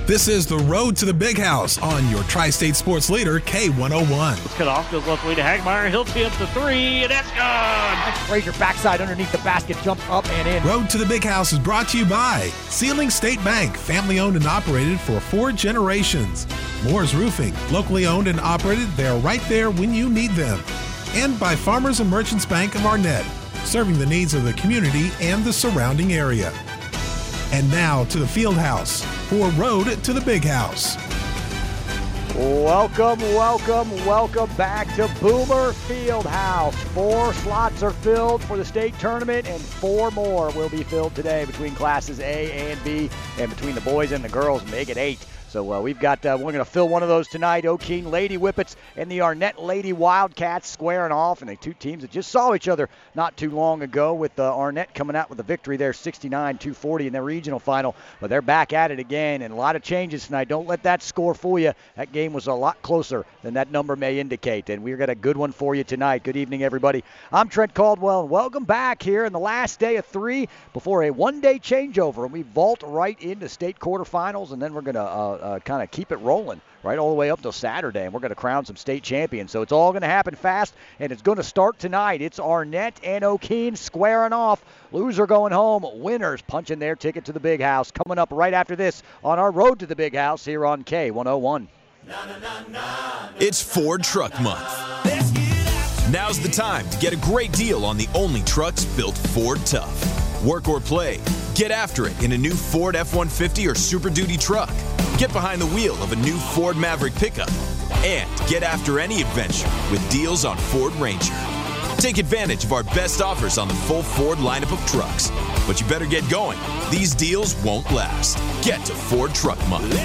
This is the Road to the Big House on your Tri-State Sports leader, K101. It's cut off, goes left way to Hagmeyer. He'll tee up the three, and that's good! Frazier backside underneath the basket, jumps up and in. Road to the Big House is brought to you by Sealing State Bank, family owned and operated for 4 generations. Moore's Roofing, locally owned and operated, they're right there when you need them. And by Farmers and Merchants Bank of Arnett, serving the needs of the community and the surrounding area. And now to the Field House for Road to the Big House. Welcome back to Boomer Fieldhouse. 4 slots are filled for the state tournament, and 4 more will be filled today between classes A and B, and between the boys and the girls, make it 8. So we're going to fill one of those tonight. O'Keene Lady Whippets and the Arnett Lady Wildcats squaring off, and the two teams that just saw each other not too long ago, with Arnett coming out with a victory there, 69-240 in their regional final. But they're back at it again, and a lot of changes tonight. Don't let that score fool you. That game was a lot closer than that number may indicate, and we've got a good one for you tonight. Good evening, everybody. I'm Trent Caldwell, and welcome back here in the last day of 3 before a one-day changeover, and we vault right into state quarterfinals, and then we're going to kind of keep it rolling right all the way up till Saturday, and we're going to crown some state champions. So it's all going to happen fast, and it's going to start tonight. It's Arnett and O'Keene squaring off. Loser going home, winners punching their ticket to the Big House. Coming up right after this on our Road to the Big House here on K101. It's Ford Truck Month. Now's the time to get a great deal on the only trucks built Ford tough. Work or play, get after it in a new Ford F-150 or Super Duty truck. Get behind the wheel of a new Ford Maverick pickup. And get after any adventure with deals on Ford Ranger. Take advantage of our best offers on the full Ford lineup of trucks. But you better get going. These deals won't last. Get to Ford Truck Month.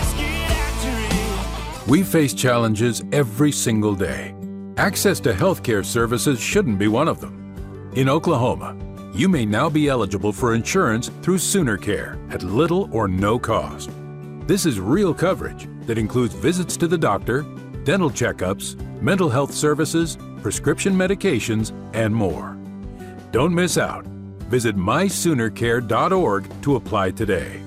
We face challenges every single day. Access to healthcare services shouldn't be one of them. In Oklahoma, you may now be eligible for insurance through Sooner Care at little or no cost. This is real coverage that includes visits to the doctor, dental checkups, mental health services, prescription medications, and more. Don't miss out. Visit mysoonercare.org to apply today.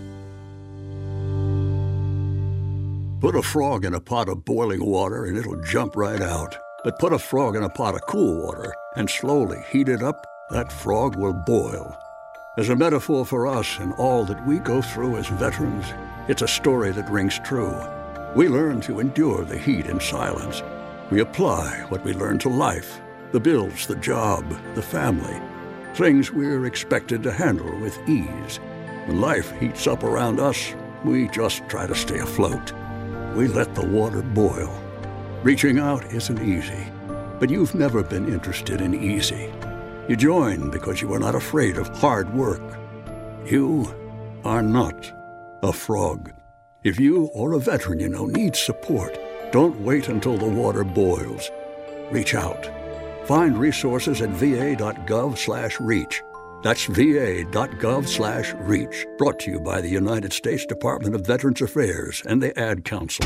Put a frog in a pot of boiling water and it'll jump right out. But put a frog in a pot of cool water and slowly heat it up, that frog will boil. As a metaphor for us and all that we go through as veterans, it's a story that rings true. We learn to endure the heat in silence. We apply what we learn to life, the bills, the job, the family, things we're expected to handle with ease. When life heats up around us, we just try to stay afloat. We let the water boil. Reaching out isn't easy, but you've never been interested in easy. You join because you are not afraid of hard work. You are not a frog. If you or a veteran you know needs support, don't wait until the water boils. Reach out. Find resources at va.gov/reach. That's va.gov/reach. Brought to you by the United States Department of Veterans Affairs and the Ad Council.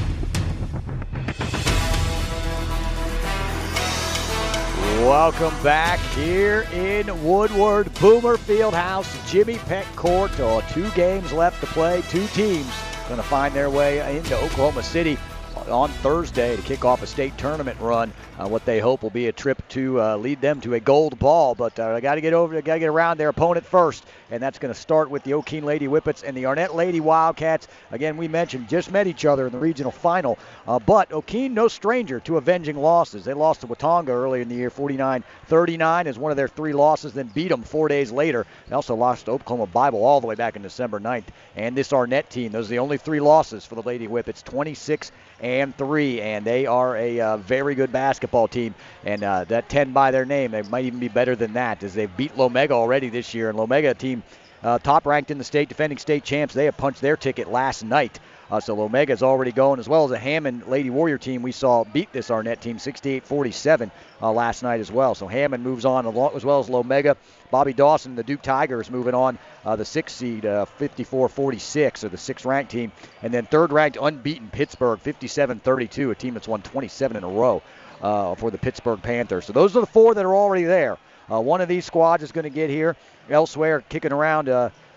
Welcome back here in Woodward, Boomer Fieldhouse, Jimmy Peck Court. 2 games left to play. 2 teams going to find their way into Oklahoma City on Thursday to kick off a state tournament run. What they hope will be a trip to lead them to a gold ball, but they got to get around their opponent first, and that's going to start with the O'Keene Lady Whippets and the Arnett Lady Wildcats. Again, we mentioned just met each other in the regional final, but O'Keene no stranger to avenging losses. They lost to Watonga earlier in the year, 49-39 as one of their 3 losses, then beat them 4 days later. They also lost to Oklahoma Bible all the way back in December 9th. And this Arnett team, those are the only 3 losses for the Lady Whippets, 26-3, and they are a very good basketball team, and that 10 by their name, they might even be better than that, as they've beat Lomega already this year. And Lomega team, top ranked in the state, defending state champs, they have punched their ticket last night. So Lomega's already going, as well as a Hammond Lady Warrior team we saw beat this Arnett team 68-47 last night as well. So Hammond moves on as well as Lomega. Bobby Dawson, the Duke Tigers, moving on, the 6th seed, 54-46, or the 6th ranked team. And then 3rd ranked unbeaten Pittsburgh, 57-32, a team that's won 27 in a row for the Pittsburgh Panthers. So those are the 4 that are already there. One of these squads is going to get here. Elsewhere, kicking around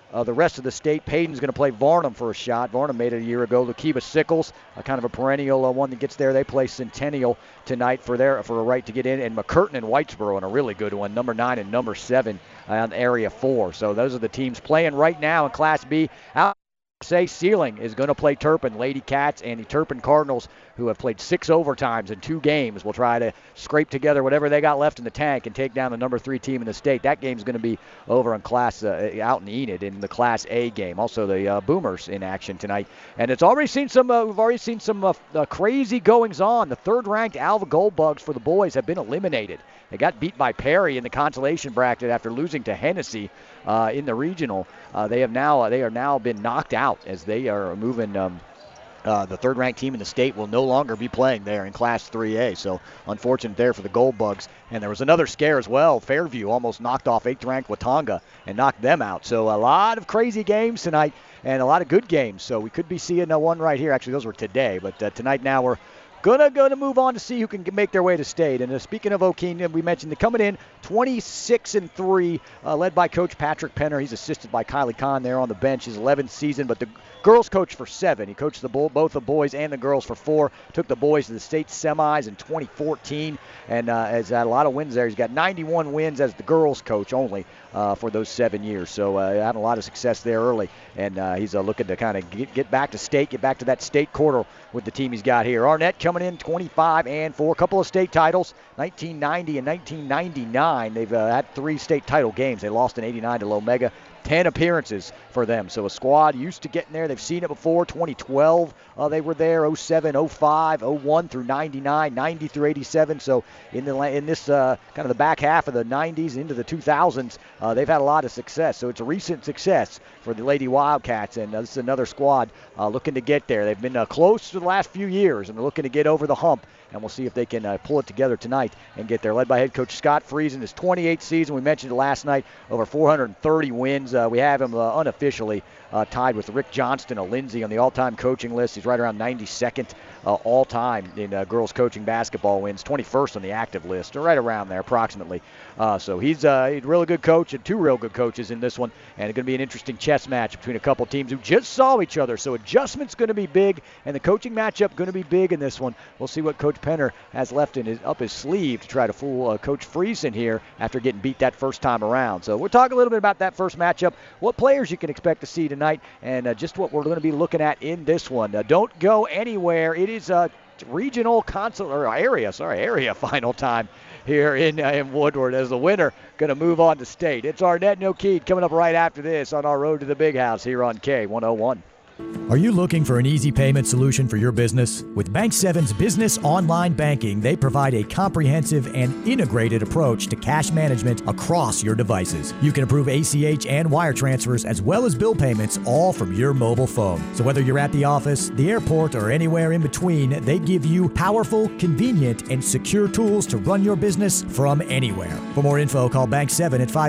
the rest of the state. Payton's going to play Varnum for a shot. Varnum made it a year ago. Lukiba Sickles, kind of a perennial one that gets there. They play Centennial tonight for a right to get in. And McCurtain and Whitesboro in a really good one, number 9 and number 7 on Area 4. So those are the teams playing right now in Class B. Out say Sealing is going to play Turpin. Lady Cats and the Turpin Cardinals, who have played 6 overtimes in 2 games, will try to scrape together whatever they got left in the tank and take down the number 3 team in the state. That game's going to be over in Class out in Enid in the Class A game. Also the Boomers in action tonight, and it's already seen some. We've already seen some crazy goings on. The 3rd-ranked Alva Goldbugs for the boys have been eliminated. They got beat by Perry in the consolation bracket after losing to Hennessy in the regional. They are now been knocked out as they are moving. The 3rd-ranked team in the state will no longer be playing there in Class 3A. So unfortunate there for the Goldbugs. And there was another scare as well. Fairview almost knocked off 8th-ranked Watonga and knocked them out. So a lot of crazy games tonight and a lot of good games. So we could be seeing one right here. Actually, those were today. But tonight now we're Gonna move on to see who can make their way to state. And speaking of O'Keene, we mentioned they're coming in 26-3, led by Coach Patrick Penner. He's assisted by Kylie Kahn there on the bench, his 11th season, but the girls coach for 7. He coached both the boys and the girls for 4. Took the boys to the state semis in 2014, and has had a lot of wins there. He's got 91 wins as the girls coach only for those 7 years. So had a lot of success there early, and he's looking to kind of get back to state, get back to that state quarter with the team he's got here. Arnett coming in 25-4, a couple of state titles, 1990 and 1999. They've had 3 state title games. They lost in 89 to Lomega. 10 appearances for them. So a squad used to getting there. They've seen it before. 2012, they were there. 07, 05, 01 through 99, 90 through 87. So in this kind of the back half of the 90s into the 2000s, they've had a lot of success. So it's a recent success for the Lady Wildcats, and this is another squad looking to get there. They've been close for the last few years, and they're looking to get over the hump. And we'll see if they can pull it together tonight and get there. Led by head coach Scott Friesen, his 28th season. We mentioned it last night, over 430 wins. We have him unofficially tied with Rick Johnston of Lindsay on the all-time coaching list. He's right around 92nd all-time in girls coaching basketball wins, 21st on the active list, or right around there approximately. So he's a really good coach, and 2 real good coaches in this one. And it's going to be an interesting chess match between a couple teams who just saw each other. So adjustment's going to be big, and the coaching matchup going to be big in this one. We'll see what Coach Penner has left up his sleeve to try to fool Coach Friesen here after getting beat that first time around. So we'll talk a little bit about that first matchup, what players you can expect to see tonight, and just what we're going to be looking at in this one. Don't go anywhere. It is a regional area final time here in Woodward, as the winner going to move on to state. It's Arnett and O'Keene coming up right after this on our road to the big house here on K101. Are you looking for an easy payment solution for your business? With Bank7's business online banking, they provide a comprehensive and integrated approach to cash management across your devices. You can approve ACH and wire transfers as well as bill payments all from your mobile phone. So whether you're at the office, the airport, or anywhere in between, they give you powerful, convenient, and secure tools to run your business from anywhere. For more info, call Bank7 at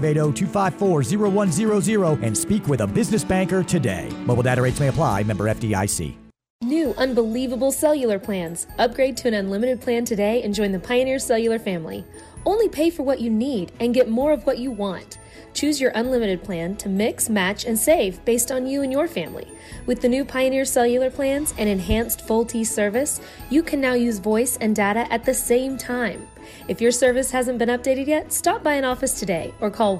580-254-0100 and speak with a business banker today. Mobile data rates may apply. Member FDIC. New unbelievable cellular plans. Upgrade to an unlimited plan today and join the Pioneer Cellular family. Only pay for what you need and get more of what you want. Choose your unlimited plan to mix, match, and save based on you and your family. With the new Pioneer Cellular plans and enhanced Full T service, you can now use voice and data at the same time. If your service hasn't been updated yet, stop by an office today or call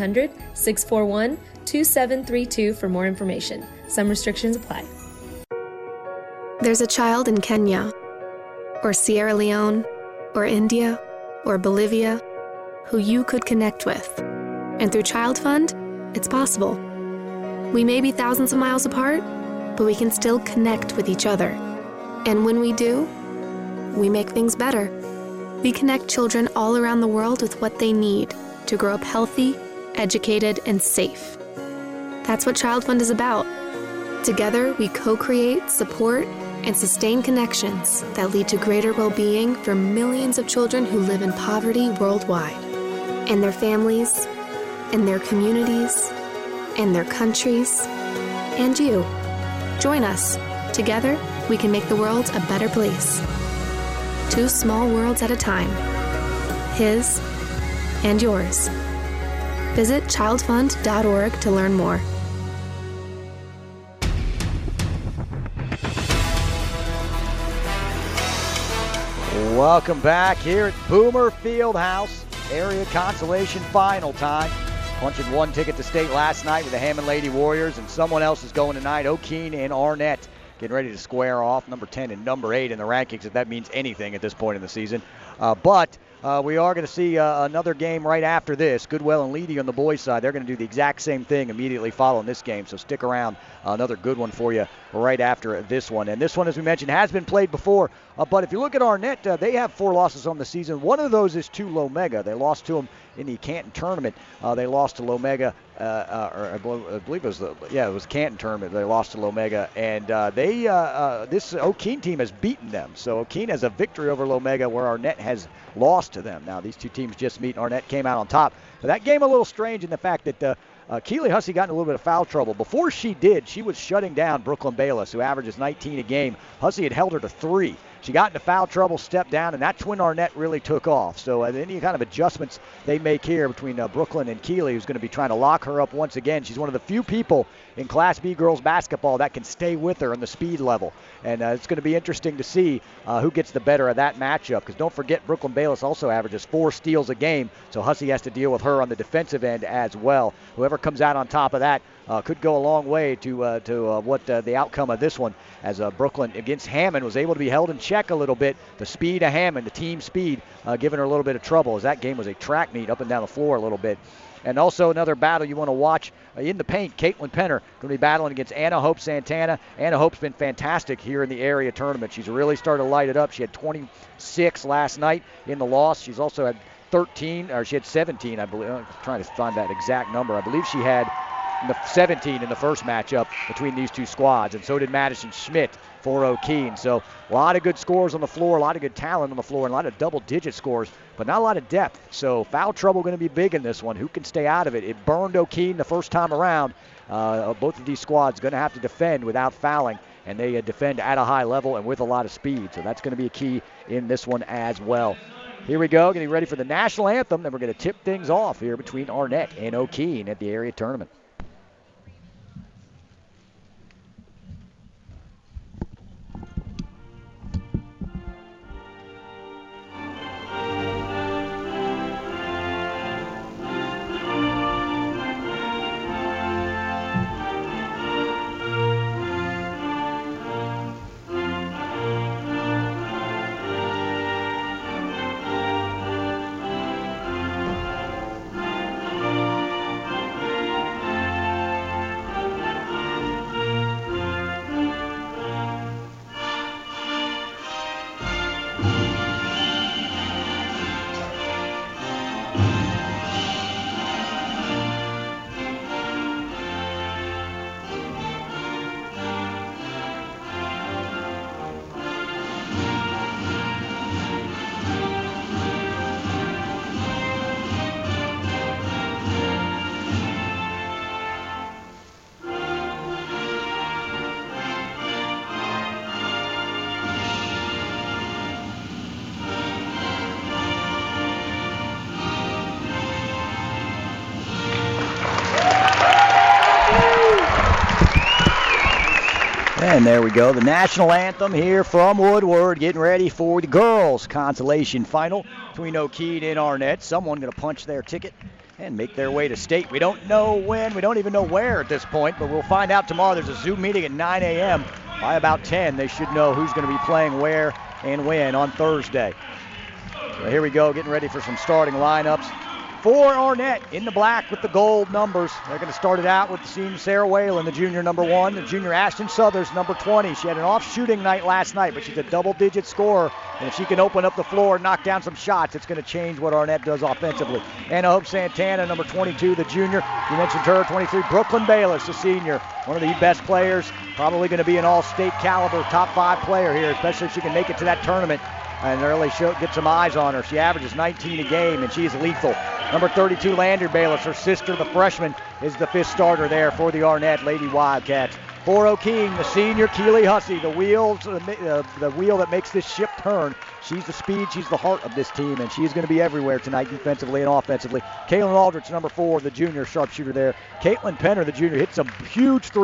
1-800-641-2732 for more information. Some restrictions apply. There's a child in Kenya, or Sierra Leone, or India, or Bolivia, who you could connect with. And through Child Fund, it's possible. We may be thousands of miles apart, but we can still connect with each other. And when we do, we make things better. We connect children all around the world with what they need to grow up healthy, educated, and safe. That's what Child Fund is about. Together, we co-create, support, and sustain connections that lead to greater well-being for millions of children who live in poverty worldwide, and their families, and their communities, and their countries, and you. Join us. Together, we can make the world a better place. 2 small worlds at a time. His and yours. Visit childfund.org to learn more. Welcome back here at Boomer Fieldhouse. Area consolation final time. Punching one ticket to state last night with the Hammond Lady Warriors, and someone else is going tonight. O'Keene and Arnett getting ready to square off number 10 and number 8 in the rankings, if that means anything at this point in the season. But we are going to see another game right after this. Goodwell and Leedy on the boys' side. They're going to do the exact same thing immediately following this game, so stick around. Another good one for you right after this one. And this one, as we mentioned, has been played before. But if you look at Arnett, they have 4 losses on the season. One of those is to Lomega. They lost to them in the Canton tournament. They lost to Lomega, or I believe it was Canton tournament. They lost to Lomega, and this O'Keene team has beaten them. So O'Keene has a victory over Lomega, where Arnett has lost to them. Now these two teams just meet, and Arnett came out on top. But that game a little strange in the fact that Keely Hussey got in a little bit of foul trouble. Before she did, she was shutting down Brooklyn Bayless, who averages 19 a game. Hussey had held her to 3. She got into foul trouble, stepped down, and that's when Arnett really took off. So any kind of adjustments they make here between Brooklyn and Keely, who's going to be trying to lock her up once again. She's one of the few people in Class B girls basketball that can stay with her on the speed level. And it's going to be interesting to see who gets the better of that matchup, because don't forget, Brooklyn Bayless also averages 4 steals a game, so Hussey has to deal with her on the defensive end as well. Whoever comes out on top of that could go a long way to what the outcome of this one, as Brooklyn against Hammond was able to be held in check a little bit. The speed of Hammond, the team speed, giving her a little bit of trouble, as that game was a track meet up and down the floor a little bit. And also another battle you want to watch in the paint, Caitlin Penner going to be battling against Anna Hope Santana. Anna Hope's been fantastic here in the area tournament. She's really started to light it up. She had 26 last night in the loss. She's also had 17, I believe. I'm trying to find that exact number. I believe she had 17 in the first matchup between these two squads, and so did Madison Schmidt for O'Keene. So a lot of good scores on the floor, a lot of good talent on the floor, and a lot of double-digit scores, but not a lot of depth. So foul trouble going to be big in this one. Who can stay out of it? It burned O'Keene the first time around. Both of these squads going to have to defend without fouling, and they defend at a high level and with a lot of speed. So that's going to be a key in this one as well. Here we go, getting ready for the national anthem. Then we're going to tip things off here between Arnett and O'Keene at the area tournament. And there we go, the national anthem here from Woodward, getting ready for the girls' consolation final between O'Keene and Arnett. Someone going to punch their ticket and make their way to state. We don't know when, we don't even know where at this point, but we'll find out tomorrow. There's a Zoom meeting at 9 a.m. By about 10, they should know who's going to be playing where and when on Thursday. So here we go, getting ready for some starting lineups. For Arnett, in the black with the gold numbers. They're going to start it out with the senior Sarah Whalen, the junior number 1, the junior Ashton Southers, number 20. She had an off shooting night last night, but she's a double-digit scorer. And if she can open up the floor and knock down some shots, it's going to change what Arnett does offensively. Anna Hope Santana, number 22, the junior. You mentioned her, 23. Brooklyn Bayless, the senior. One of the best players, probably going to be an all-state caliber top 5 player here, especially if she can make it to that tournament and really get some eyes on her. She averages 19 a game, and she's lethal. Number 32, Lander Bayless, her sister, the freshman, is the 5th starter there for the Arnett Lady Wildcats. For O'Keene, the senior, Keely Hussey, the wheel that makes this ship turn. She's the speed, she's the heart of this team, and she's going to be everywhere tonight defensively and offensively. Kaylin Aldrich, number 4, the junior sharpshooter there. Caitlin Penner, the junior, hit some huge threes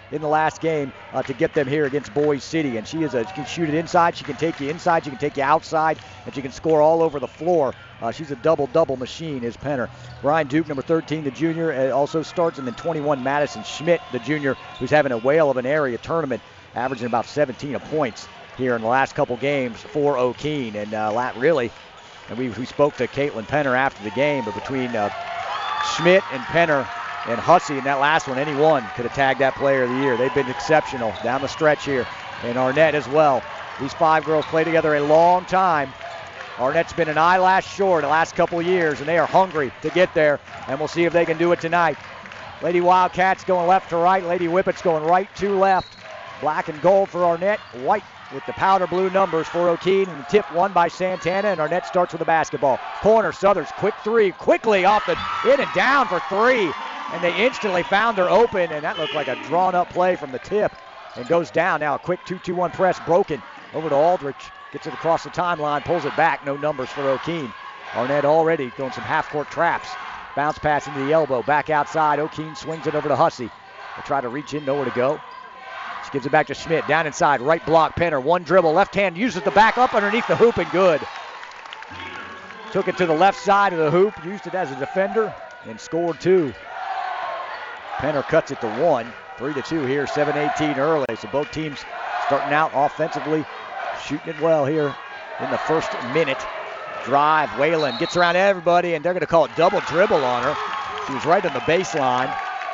in the last game to get them here against Boise City. And she can shoot it inside, she can take you inside, she can take you outside, and she can score all over the floor. She's a double-double machine, is Penner. Brian Duke, number 13, the junior, also starts. And then 21, Madison Schmidt, the junior, who's having a whale of an area tournament, averaging about 17 points here in the last couple games for O'Keene. And we spoke to Caitlin Penner after the game, but between Schmidt and Penner and Hussey in that last one, any one could have tagged that player of the year. They've been exceptional down the stretch here, and Arnett as well. These 5 girls play together a long time. Arnett's been an eyelash short the last couple of years, and they are hungry to get there, and we'll see if they can do it tonight. Lady Wildcats going left to right. Lady Whippets going right to left. Black and gold for Arnett. White with the powder blue numbers for O'Keene. And the tip won by Santana, and Arnett starts with the basketball. Corner, Southers, quick three. Quickly off the in and down for 3. And they instantly found her open, and that looked like a drawn-up play from the tip. And goes down now. A quick 2-2-1 press broken over to Aldrich. Gets it across the timeline, pulls it back. No numbers for O'Keene. Arnett already doing some half-court traps. Bounce pass into the elbow. Back outside. O'Keene swings it over to Hussey. They try to reach in, nowhere to go. She gives it back to Schmidt. Down inside. Right block. Penner. One dribble. Left hand uses the back up underneath the hoop and good. Took it to the left side of the hoop. Used it as a defender and scored 2. Penner cuts it to 1. 3-2 here. 7-18 early. So both teams starting out offensively. Shooting it well here in the first minute. Drive, Whalen gets around everybody, and they're going to call it double dribble on her. She was right on the baseline.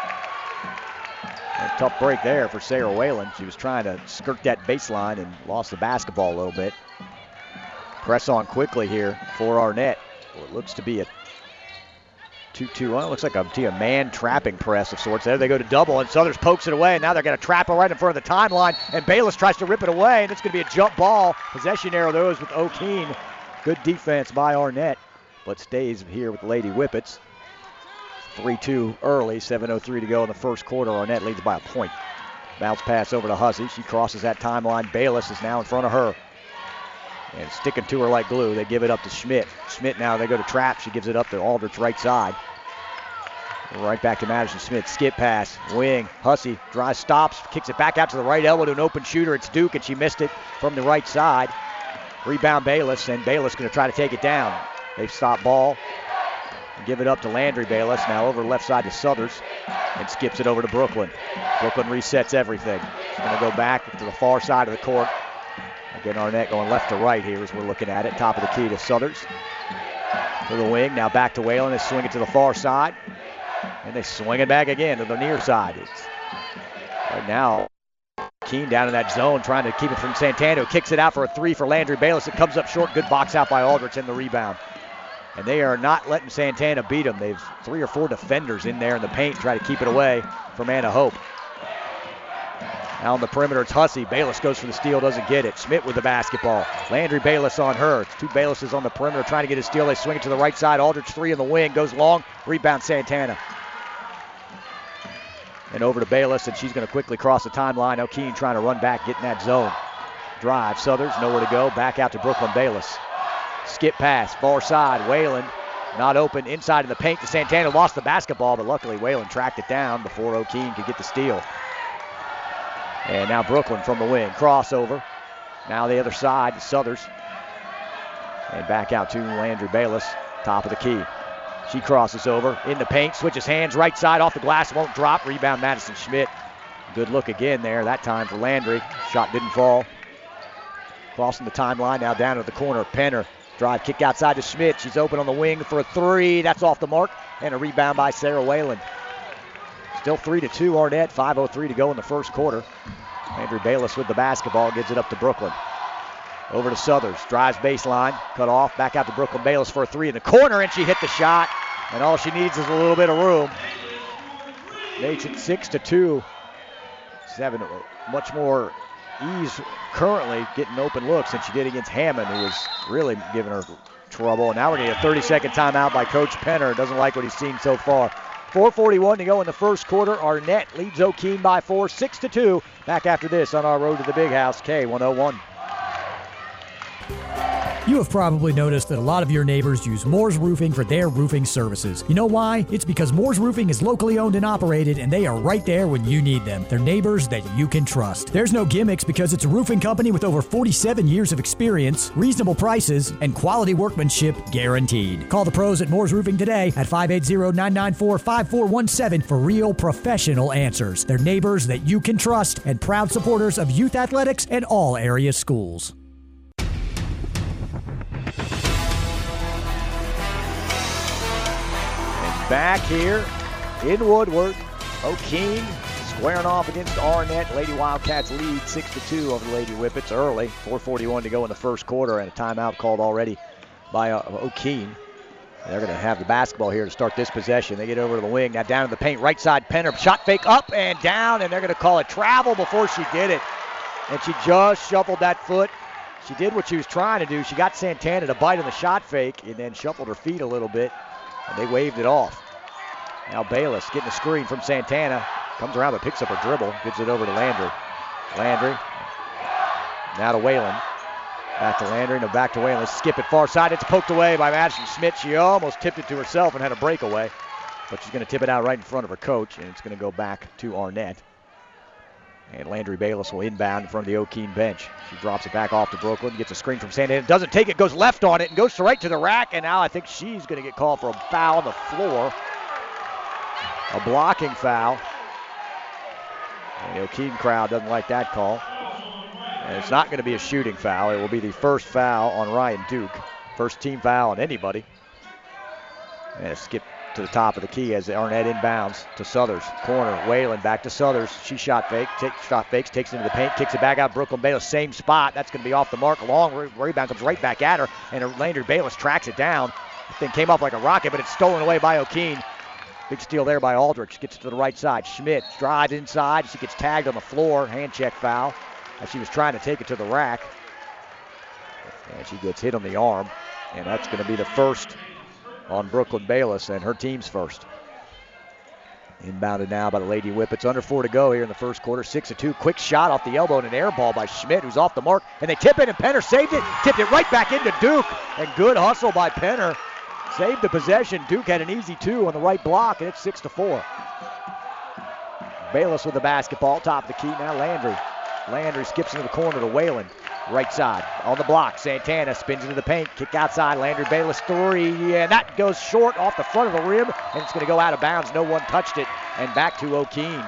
A tough break there for Sarah Whalen. She was trying to skirt that baseline and lost the basketball a little bit. Press on quickly here for Arnett. Well, it looks to be a 2-2. Well, it looks like a man trapping press of sorts. There they go to double, and Southers pokes it away, and now they're going to trap her right in front of the timeline, and Bayless tries to rip it away, and it's going to be a jump ball. Possession arrow those with O'Keene. Good defense by Arnett, but stays here with the Lady Whippets. 3-2 early, 7:03 to go in the first quarter. Arnett leads by a point. Bounce pass over to Hussey. She crosses that timeline. Bayless is now in front of her. And sticking to her like glue, they give it up to Schmidt. Schmidt now, they go to trap. She gives it up to Aldrich right side. Right back to Madison Schmidt. Skip pass, wing. Hussey drives, stops, kicks it back out to the right elbow to an open shooter. It's Duke, and she missed it from the right side. Rebound Bayless, and Bayless going to try to take it down. They've stopped ball. And give it up to Landry Bayless. Now over the left side to Southers, and skips it over to Brooklyn. Brooklyn resets everything. She's going to go back to the far side of the court. Again, Arnett going left to right here as we're looking at it. Top of the key to Southers. To the wing, now back to Whalen. They swing it to the far side. And they swing it back again to the near side. Right now, Keene down in that zone trying to keep it from Santana. Kicks it out for a 3 for Landry Bayless. It comes up short. Good box out by Aldrich in the rebound. And they are not letting Santana beat them. They've 3 or 4 defenders in there in the paint try to keep it away from Anna Hope. Now on the perimeter, it's Hussey. Bayless goes for the steal, doesn't get it. Schmidt with the basketball. Landry Bayless on her. It's 2 Baylesses on the perimeter trying to get a steal. They swing it to the right side. Aldrich 3 in the wing. Goes long. Rebound Santana. And over to Bayless, and she's going to quickly cross the timeline. O'Keene trying to run back, get in that zone. Drive, Southers, nowhere to go. Back out to Brooklyn Bayless. Skip pass, far side. Whalen not open, inside in the paint to Santana. Lost the basketball, but luckily Whalen tracked it down before O'Keene could get the steal. And now Brooklyn from the wing. Crossover. Now the other side, Southers. And back out to Landry Bayless, top of the key. She crosses over in the paint, switches hands, right side off the glass, won't drop. Rebound Madison Schmidt. Good look again there, that time for Landry. Shot didn't fall. Crossing the timeline, now down to the corner. Penner, drive, kick outside to Schmidt. She's open on the wing for a 3. That's off the mark. And a rebound by Sarah Whalen. Still 3-2 Arnett, 5:03 to go in the first quarter. Landry Bayless with the basketball, gives it up to Brooklyn. Over to Southers, drives baseline, cut off, back out to Brooklyn Bayless for a 3 in the corner, and she hit the shot. And all she needs is a little bit of room. Makes it 6-2. She's having much more ease currently getting open looks than she did against Hammond, who was really giving her trouble. And now we're getting a 30-second timeout by Coach Penner. Doesn't like what he's seen so far. 4:41 to go in the first quarter. Arnett leads O'Keene by 4, 6-2. Back after this on our road to the Big House, K101. You have probably noticed that a lot of your neighbors use Moore's Roofing for their roofing services. You know why? It's because Moore's Roofing is locally owned and operated, and they are right there when you need them. They're neighbors that you can trust. There's no gimmicks because it's a roofing company with over 47 years of experience, reasonable prices, and quality workmanship guaranteed. Call the pros at Moore's Roofing today at 580-994-5417 for real professional answers. They're neighbors that you can trust and proud supporters of youth athletics and all area schools. Back here in Woodward, O'Keene squaring off against Arnett. Lady Wildcats lead 6-2 over the Lady Whippets early. 4:41 to go in the first quarter, and a timeout called already by O'Keene. They're going to have the basketball here to start this possession. They get over to the wing. Now down in the paint, right side, Penner. Shot fake up and down, and they're going to call it travel before she did it. And she just shuffled that foot. She did what she was trying to do. She got Santana to bite on the shot fake and then shuffled her feet a little bit. And they waved it off. Now Bayless getting a screen from Santana. Comes around but picks up her dribble. Gives it over to Landry. Landry. Now to Whalen. Back to Landry. No, back to Whalen. Skip it far side. It's poked away by Madison Schmidt. She almost tipped it to herself and had a breakaway. But she's going to tip it out right in front of her coach. And it's going to go back to Arnett. And Landry Bayless will inbound in front of the O'Keene bench. She drops it back off to Brooklyn, gets a screen from Santana, doesn't take it, goes left on it, and goes right to the rack, and now I think she's going to get called for a foul on the floor. A blocking foul. And the O'Keene crowd doesn't like that call. And it's not going to be a shooting foul. It will be the first foul on Ryan Duke. First team foul on anybody. And a skip to the top of the key as Arnett inbounds to Southers. Corner, Whalen back to Southers. She shot fakes, takes it into the paint, kicks it back out. Brooklyn Bayless, same spot. That's going to be off the mark. Long rebound comes right back at her, and Landry Bayless tracks it down. The thing came up like a rocket, but it's stolen away by O'Keene. Big steal there by Aldrich. Gets it to the right side. Schmidt drives inside. She gets tagged on the floor. Hand check foul as she was trying to take it to the rack. And she gets hit on the arm, and that's going to be the first on Brooklyn Bayless, and her team's first. Inbounded now by the Lady Whippets. Under 4 to go here in the first quarter. 6-2. Quick shot off the elbow and an air ball by Schmidt, who's off the mark. And they tip it, and Penner saved it. Tipped it right back into Duke. And good hustle by Penner. Saved the possession. Duke had an easy 2 on the right block, and it's 6-4. Bayless with the basketball. Top of the key now, Landry. Landry skips into the corner to Whalen. Right side on the block. Santana spins into the paint. Kick outside. Landry Bayless 3. And that goes short off the front of the rim. And it's going to go out of bounds. No one touched it. And back to O'Keene.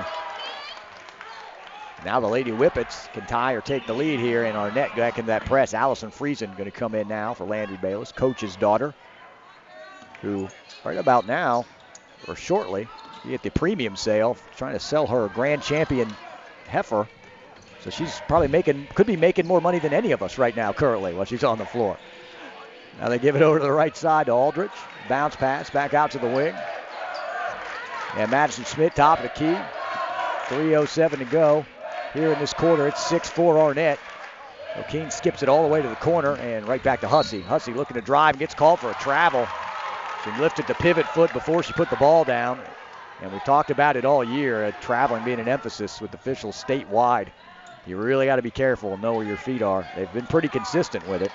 Now the Lady Whippets can tie or take the lead here. And Arnett back in that press. Allison Friesen going to come in now for Landry Bayless, coach's daughter, who right about now, or shortly, be at the premium sale, trying to sell her Grand Champion heifer. So she's probably could be making more money than any of us right now currently while she's on the floor. Now they give it over to the right side to Aldrich. Bounce pass back out to the wing. And Madison Schmidt, top of the key. 3:07 to go here in this quarter. It's 6-4 Arnett. O'Keene skips it all the way to the corner and right back to Hussey. Hussey looking to drive, gets called for a travel. She lifted the pivot foot before she put the ball down. And we've talked about it all year, traveling being an emphasis with officials statewide. You really got to be careful and know where your feet are. They've been pretty consistent with it.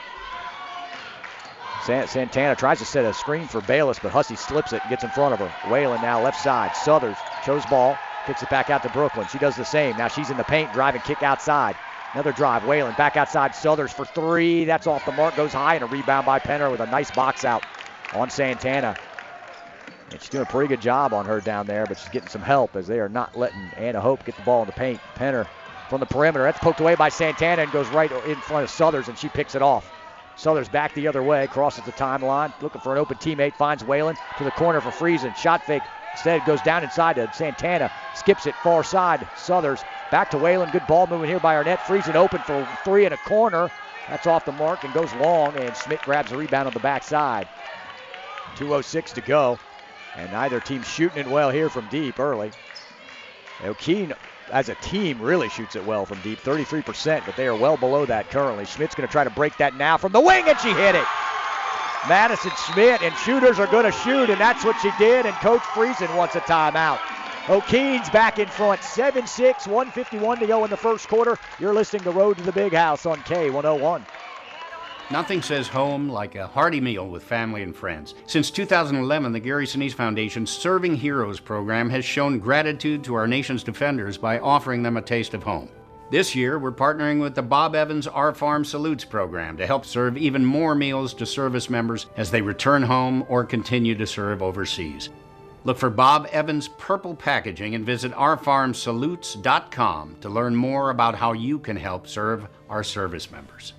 Santana tries to set a screen for Bayless, but Hussey slips it and gets in front of her. Whalen now left side. Southers shows ball, kicks it back out to Brooklyn. She does the same. Now she's in the paint, driving kick outside. Another drive. Whalen back outside. Southers for 3. That's off the mark, goes high, and a rebound by Penner with a nice box out on Santana. And she's doing a pretty good job on her down there, but she's getting some help as they are not letting Anna Hope get the ball in the paint. Penner from the perimeter. That's poked away by Santana and goes right in front of Southers, and she picks it off. Southers back the other way, crosses the timeline, looking for an open teammate, finds Whalen to the corner for Friesen. Shot fake. Instead, goes down inside to Santana. Skips it far side. Southers back to Whalen. Good ball moving here by Arnett. Friesen open for 3 in a corner. That's off the mark and goes long, and Schmidt grabs the rebound on the backside. 2:06 to go, and neither team shooting it well here from deep early. O'Keene, as a team, really shoots it well from deep, 33%, but they are well below that currently. Schmidt's going to try to break that now from the wing, and she hit it. Madison Schmidt, and shooters are going to shoot, and that's what she did, and Coach Friesen wants a timeout. O'Keene's back in front, 7-6, 1:51 to go in the first quarter. You're listening to Road to the Big House on K101. Nothing says home like a hearty meal with family and friends. Since 2011, the Gary Sinise Foundation's Serving Heroes program has shown gratitude to our nation's defenders by offering them a taste of home. This year, we're partnering with the Bob Evans Our Farm Salutes program to help serve even more meals to service members as they return home or continue to serve overseas. Look for Bob Evans Purple Packaging and visit ourfarmsalutes.com to learn more about how you can help serve our service members.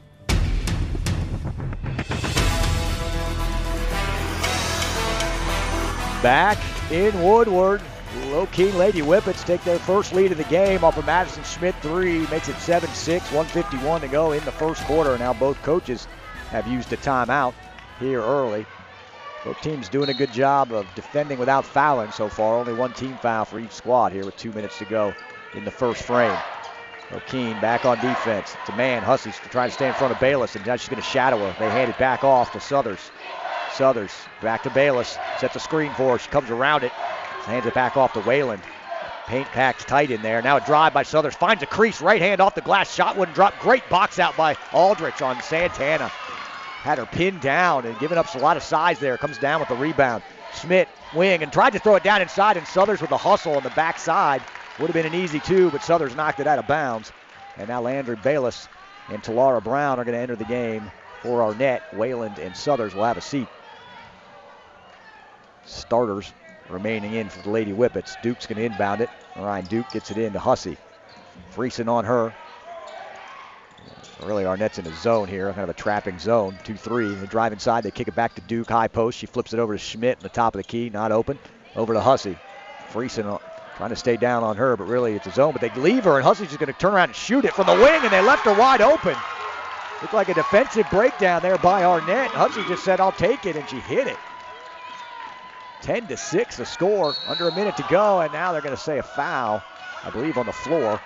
Back in Woodward, Low-Keene Lady Whippets take their first lead of the game off of Madison Schmidt 3. Makes it 7-6, 1:51 to go in the first quarter. Now both coaches have used a timeout here early. Both teams doing a good job of defending without fouling so far. Only one team foul for each squad here with 2 minutes to go in the first frame. Low-Keene back on defense. It's a man. Hussey's trying to stay in front of Bayless, and now she's going to shadow her. They hand it back off to Southers. Southers back to Bayless. Sets a screen for her. She comes around it. Hands it back off to Wayland. Paint packed tight in there. Now a drive by Southers. Finds a crease. Right hand off the glass. Shot wouldn't drop. Great box out by Aldrich on Santana. Had her pinned down and giving up a lot of size there. Comes down with the rebound. Schmidt, wing, and tried to throw it down inside, and Southers with the hustle on the backside. Would have been an easy two, but Southers knocked it out of bounds. And now Landry Bayless and Talara Brown are going to enter the game for Arnett. Wayland and Southers will have a seat. Starters remaining in for the Lady Whippets. Duke's going to inbound it. Ryan Duke gets it in to Hussey. Friesen on her. Really, Arnett's in a zone here, kind of a trapping zone. 2-3. They drive inside. They kick it back to Duke. High post. She flips it over to Schmidt in the top of the key. Not open. Over to Hussey. Friesen trying to stay down on her, but really it's a zone. But they leave her, and Hussey's just going to turn around and shoot it from the wing, and they left her wide open. Looked like a defensive breakdown there by Arnett. Hussey just said, I'll take it, and she hit it. 10-6 the score, under a minute to go, and now they're going to say a foul, I believe, on the floor.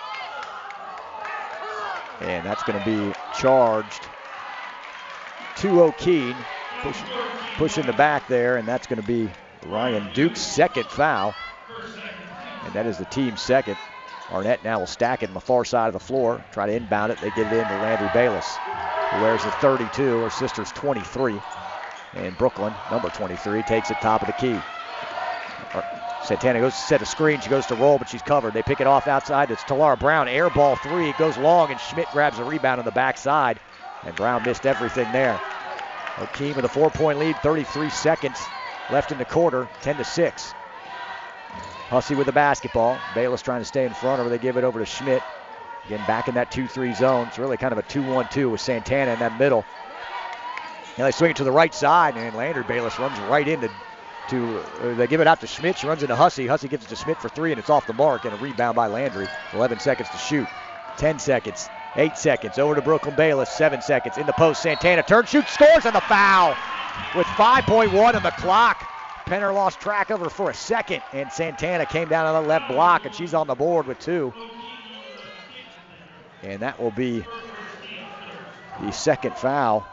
And that's going to be charged to O'Keene. Push in the back there, and that's going to be Ryan Duke's second foul. And that is the team's second. Arnett now will stack it on the far side of the floor, try to inbound it. They get it in to Landry Bayless, who wears the 32, her sister's 23. And Brooklyn, number 23, takes it top of the key. Santana goes to set a screen. She goes to roll, but she's covered. They pick it off outside. It's Talara Brown. Air ball three. It goes long, and Schmidt grabs a rebound on the backside. And Brown missed everything there. O'Keene with a 4-point lead, 33 seconds left in the quarter, 10-6. Hussey with the basketball. Bayless trying to stay in front of her. They give it over to Schmidt. Again, back in that 2-3 zone. It's really kind of a 2-1-2 with Santana in that middle. Now they swing it to the right side, and Landry Bayless runs right into they give it out to Schmidt. She runs into Hussey. Hussey gives it to Schmidt for three, and it's off the mark, and a rebound by Landry. 11 seconds to shoot. 10 seconds. 8 seconds. Over to Brooklyn Bayless. 7 seconds. In the post, Santana turns, shoots, scores on the foul with 5.1 on the clock. Penner lost track of her for a second, and Santana came down on the left block, and she's on the board with 2. And that will be the second foul.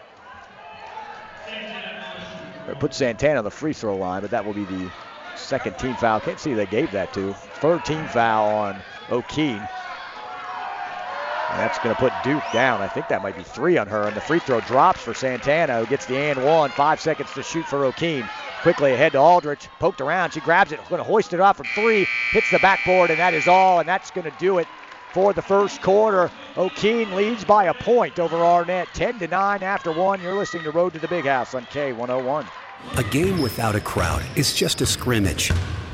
Put Santana on the free throw line, but that will be the second team foul. Can't see who they gave that to. Third team foul on O'Keene. And that's going to put Duke down. I think that might be 3 on her, and the free throw drops for Santana, who gets the and one. 5 seconds to shoot for O'Keene. Quickly ahead to Aldrich, poked around. She grabs it, going to hoist it off from 3, hits the backboard, and that is all, and that's going to do it for the first quarter. O'Keene leads by a point over Arnett, 10-9 after 1. You're listening to Road to the Big House on K101. A game without a crowd is just a scrimmage.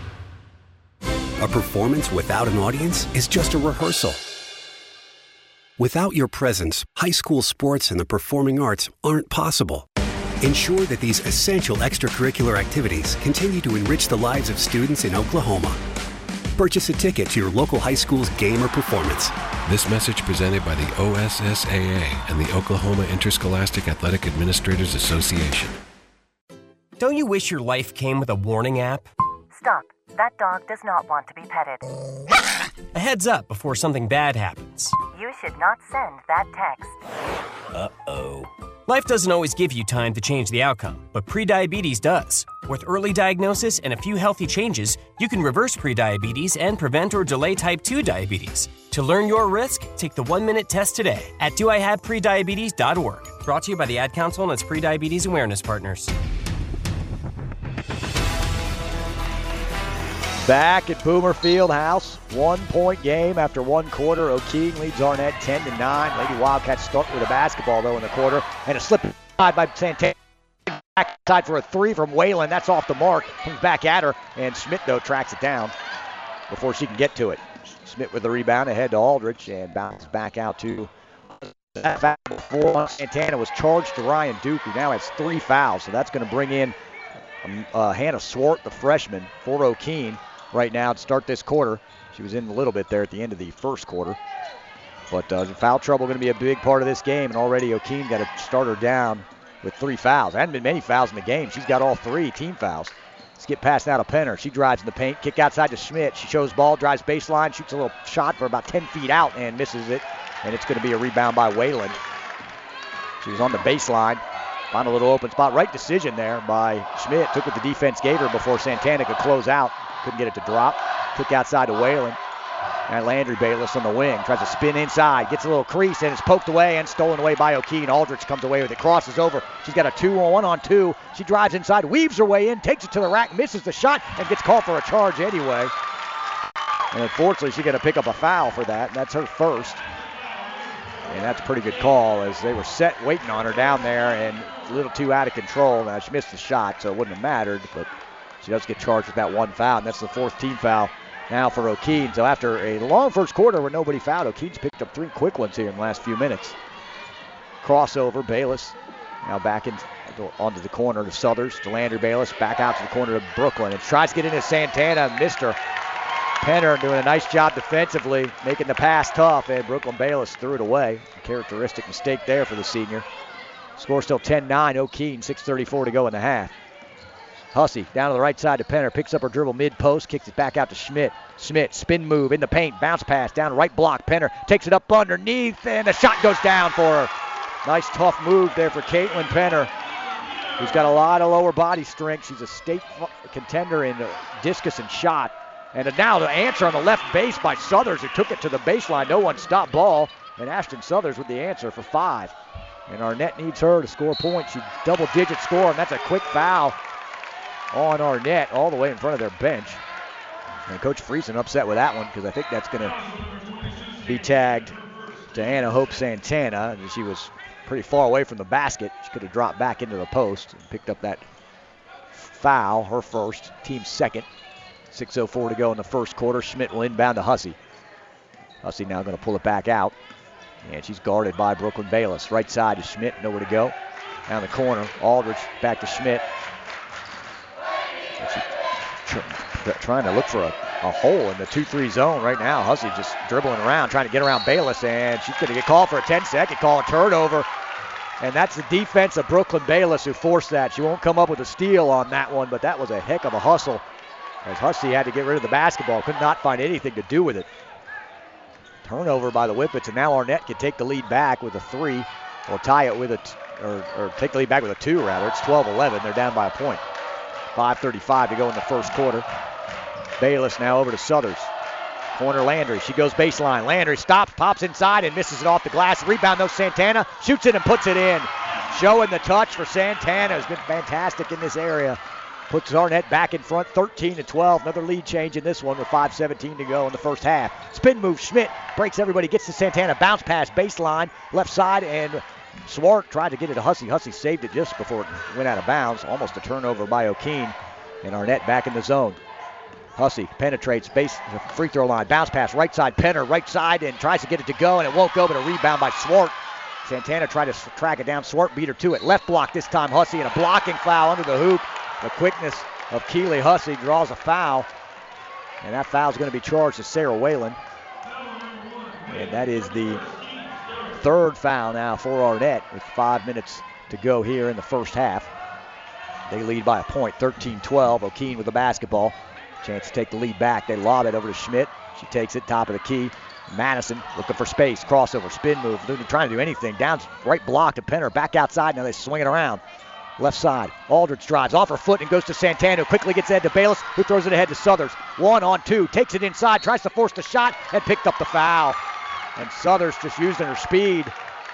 A performance without an audience is just a rehearsal. Without your presence, high school sports and the performing arts aren't possible. Ensure that these essential extracurricular activities continue to enrich the lives of students in Oklahoma. Purchase a ticket to your local high school's game or performance. This message presented by the OSSAA and the Oklahoma Interscholastic Athletic Administrators Association. Don't you wish your life came with a warning app? Stop. That dog does not want to be petted. A heads up before something bad happens. You should not send that text. Uh-oh. Life doesn't always give you time to change the outcome, but prediabetes does. With early diagnosis and a few healthy changes, you can reverse prediabetes and prevent or delay type 2 diabetes. To learn your risk, take the 1-minute test today at doihaveprediabetes.org. Brought to you by the Ad Council and its pre-diabetes awareness partners. Back at Boomer Fieldhouse, 1-point game after one quarter. O'Keene leads Arnett 10-9. Lady Wildcats start with a basketball, though, in the quarter. And a slip by Santana. Backside for a three from Whalen. That's off the mark. Comes back at her. And Schmidt, though, tracks it down before she can get to it. Schmidt with the rebound ahead to Aldrich and bounces back out to that foul before Santana was charged to Ryan Duke, who now has 3 fouls. So that's going to bring in Hannah Swart, the freshman, for O'Keene right now to start this quarter. She was in a little bit there at the end of the first quarter. But foul trouble going to be a big part of this game, and already O'Keene got to start her down with 3 fouls. There hadn't been many fouls in the game. She's got all 3 team fouls. Let's get past now to Penner. She drives in the paint, kick outside to Schmidt. She shows ball, drives baseline, shoots a little shot for about 10 feet out and misses it. And it's going to be a rebound by Whalen. She was on the baseline. Found a little open spot. Right decision there by Schmidt. Took what the defense gave her before Santana could close out. Couldn't get it to drop. Kick outside to Whalen. And Landry Bayless on the wing. Tries to spin inside. Gets a little crease and is poked away and stolen away by O'Keene. Aldrich comes away with it. Crosses over. She's got a 1-on-2. She drives inside. Weaves her way in. Takes it to the rack. Misses the shot and gets called for a charge anyway. And unfortunately, she's going to pick up a foul for that. That's her first. And that's a pretty good call as they were set waiting on her down there and a little too out of control. Now, she missed the shot, so it wouldn't have mattered, but she does get charged with that 1 foul, and that's the 4th team foul now for O'Keene. So after a long first quarter where nobody fouled, O'Keene's picked up 3 quick ones here in the last few minutes. Crossover, Bayless now back onto the corner to Southers, to Landry Bayless, back out to the corner to Brooklyn, and tries to get into Santana, missed her. Penner doing a nice job defensively, making the pass tough, and Brooklyn Bayless threw it away. A characteristic mistake there for the senior. Score still 10-9, O'Keene, 6:34 to go in the half. Hussey down to the right side to Penner, picks up her dribble mid-post, kicks it back out to Schmidt. Schmidt, spin move in the paint, bounce pass down right block. Penner takes it up underneath, and the shot goes down for her. Nice tough move there for Caitlin Penner, who's got a lot of lower body strength. She's a state contender in discus and shot. And now the answer on the left base by Southers, who took it to the baseline. No one stopped ball. And Ashton Southers with the answer for 5. And Arnett needs her to score points. She double-digit score, and that's a quick foul on Arnett all the way in front of their bench. And Coach Friesen upset with that one because I think that's going to be tagged to Anna Hope Santana. And she was pretty far away from the basket. She could have dropped back into the post and picked up that foul, her first, team's second. 6:04 to go in the first quarter. Schmidt will inbound to Hussey. Hussey now going to pull it back out. And she's guarded by Brooklyn Bayless. Right side to Schmidt, nowhere to go. Down the corner, Aldrich back to Schmidt. Trying to look for a hole in the 2-3 zone right now. Hussey just dribbling around, trying to get around Bayless, and she's going to get called for a 10-second call, a turnover. And that's the defense of Brooklyn Bayless who forced that. She won't come up with a steal on that one, but that was a heck of a hustle as Hussey had to get rid of the basketball, could not find anything to do with it. Turnover by the Whippets, and now Arnett can take the lead back with a 3, or tie it with or take the lead back with a 2 rather. It's 12-11. They're down by a point. 5:35 to go in the first quarter. Bayless now over to Southers. Corner Landry. She goes baseline. Landry stops, pops inside, and misses it off the glass. Rebound though, Santana shoots it and puts it in. Showing the touch for Santana, who's been fantastic in this area. Puts Arnett back in front, 13-12. Another lead change in this one with 5:17 to go in the first half. Spin move, Schmidt breaks everybody, gets to Santana. Bounce pass, baseline, left side, and Swart tried to get it to Hussey. Hussey saved it just before it went out of bounds. Almost a turnover by O'Keene. And Arnett back in the zone. Hussey penetrates free throw line. Bounce pass, right side, Penner, right side, and tries to get it to go, and it won't go, but a rebound by Swart. Santana tried to track it down. Swart beat her to it. Left block this time, Hussey, and a blocking foul under the hoop. The quickness of Keeley Hussey draws a foul, and that foul is going to be charged to Sarah Whalen. And that is the 3rd foul now for Arnett with 5 minutes to go here in the first half. They lead by a point, 13-12. O'Keene with the basketball. Chance to take the lead back. They lob it over to Schmidt. She takes it, top of the key. Madison looking for space. Crossover, spin move. Trying to do anything. Down right block to Penner. Back outside. Now they swing it around. Left side. Aldrich drives off her foot and goes to Santana, who quickly gets ahead to Bayless, who throws it ahead to Southers. 1-on-2. Takes it inside. Tries to force the shot and picked up the foul. And Southers just using her speed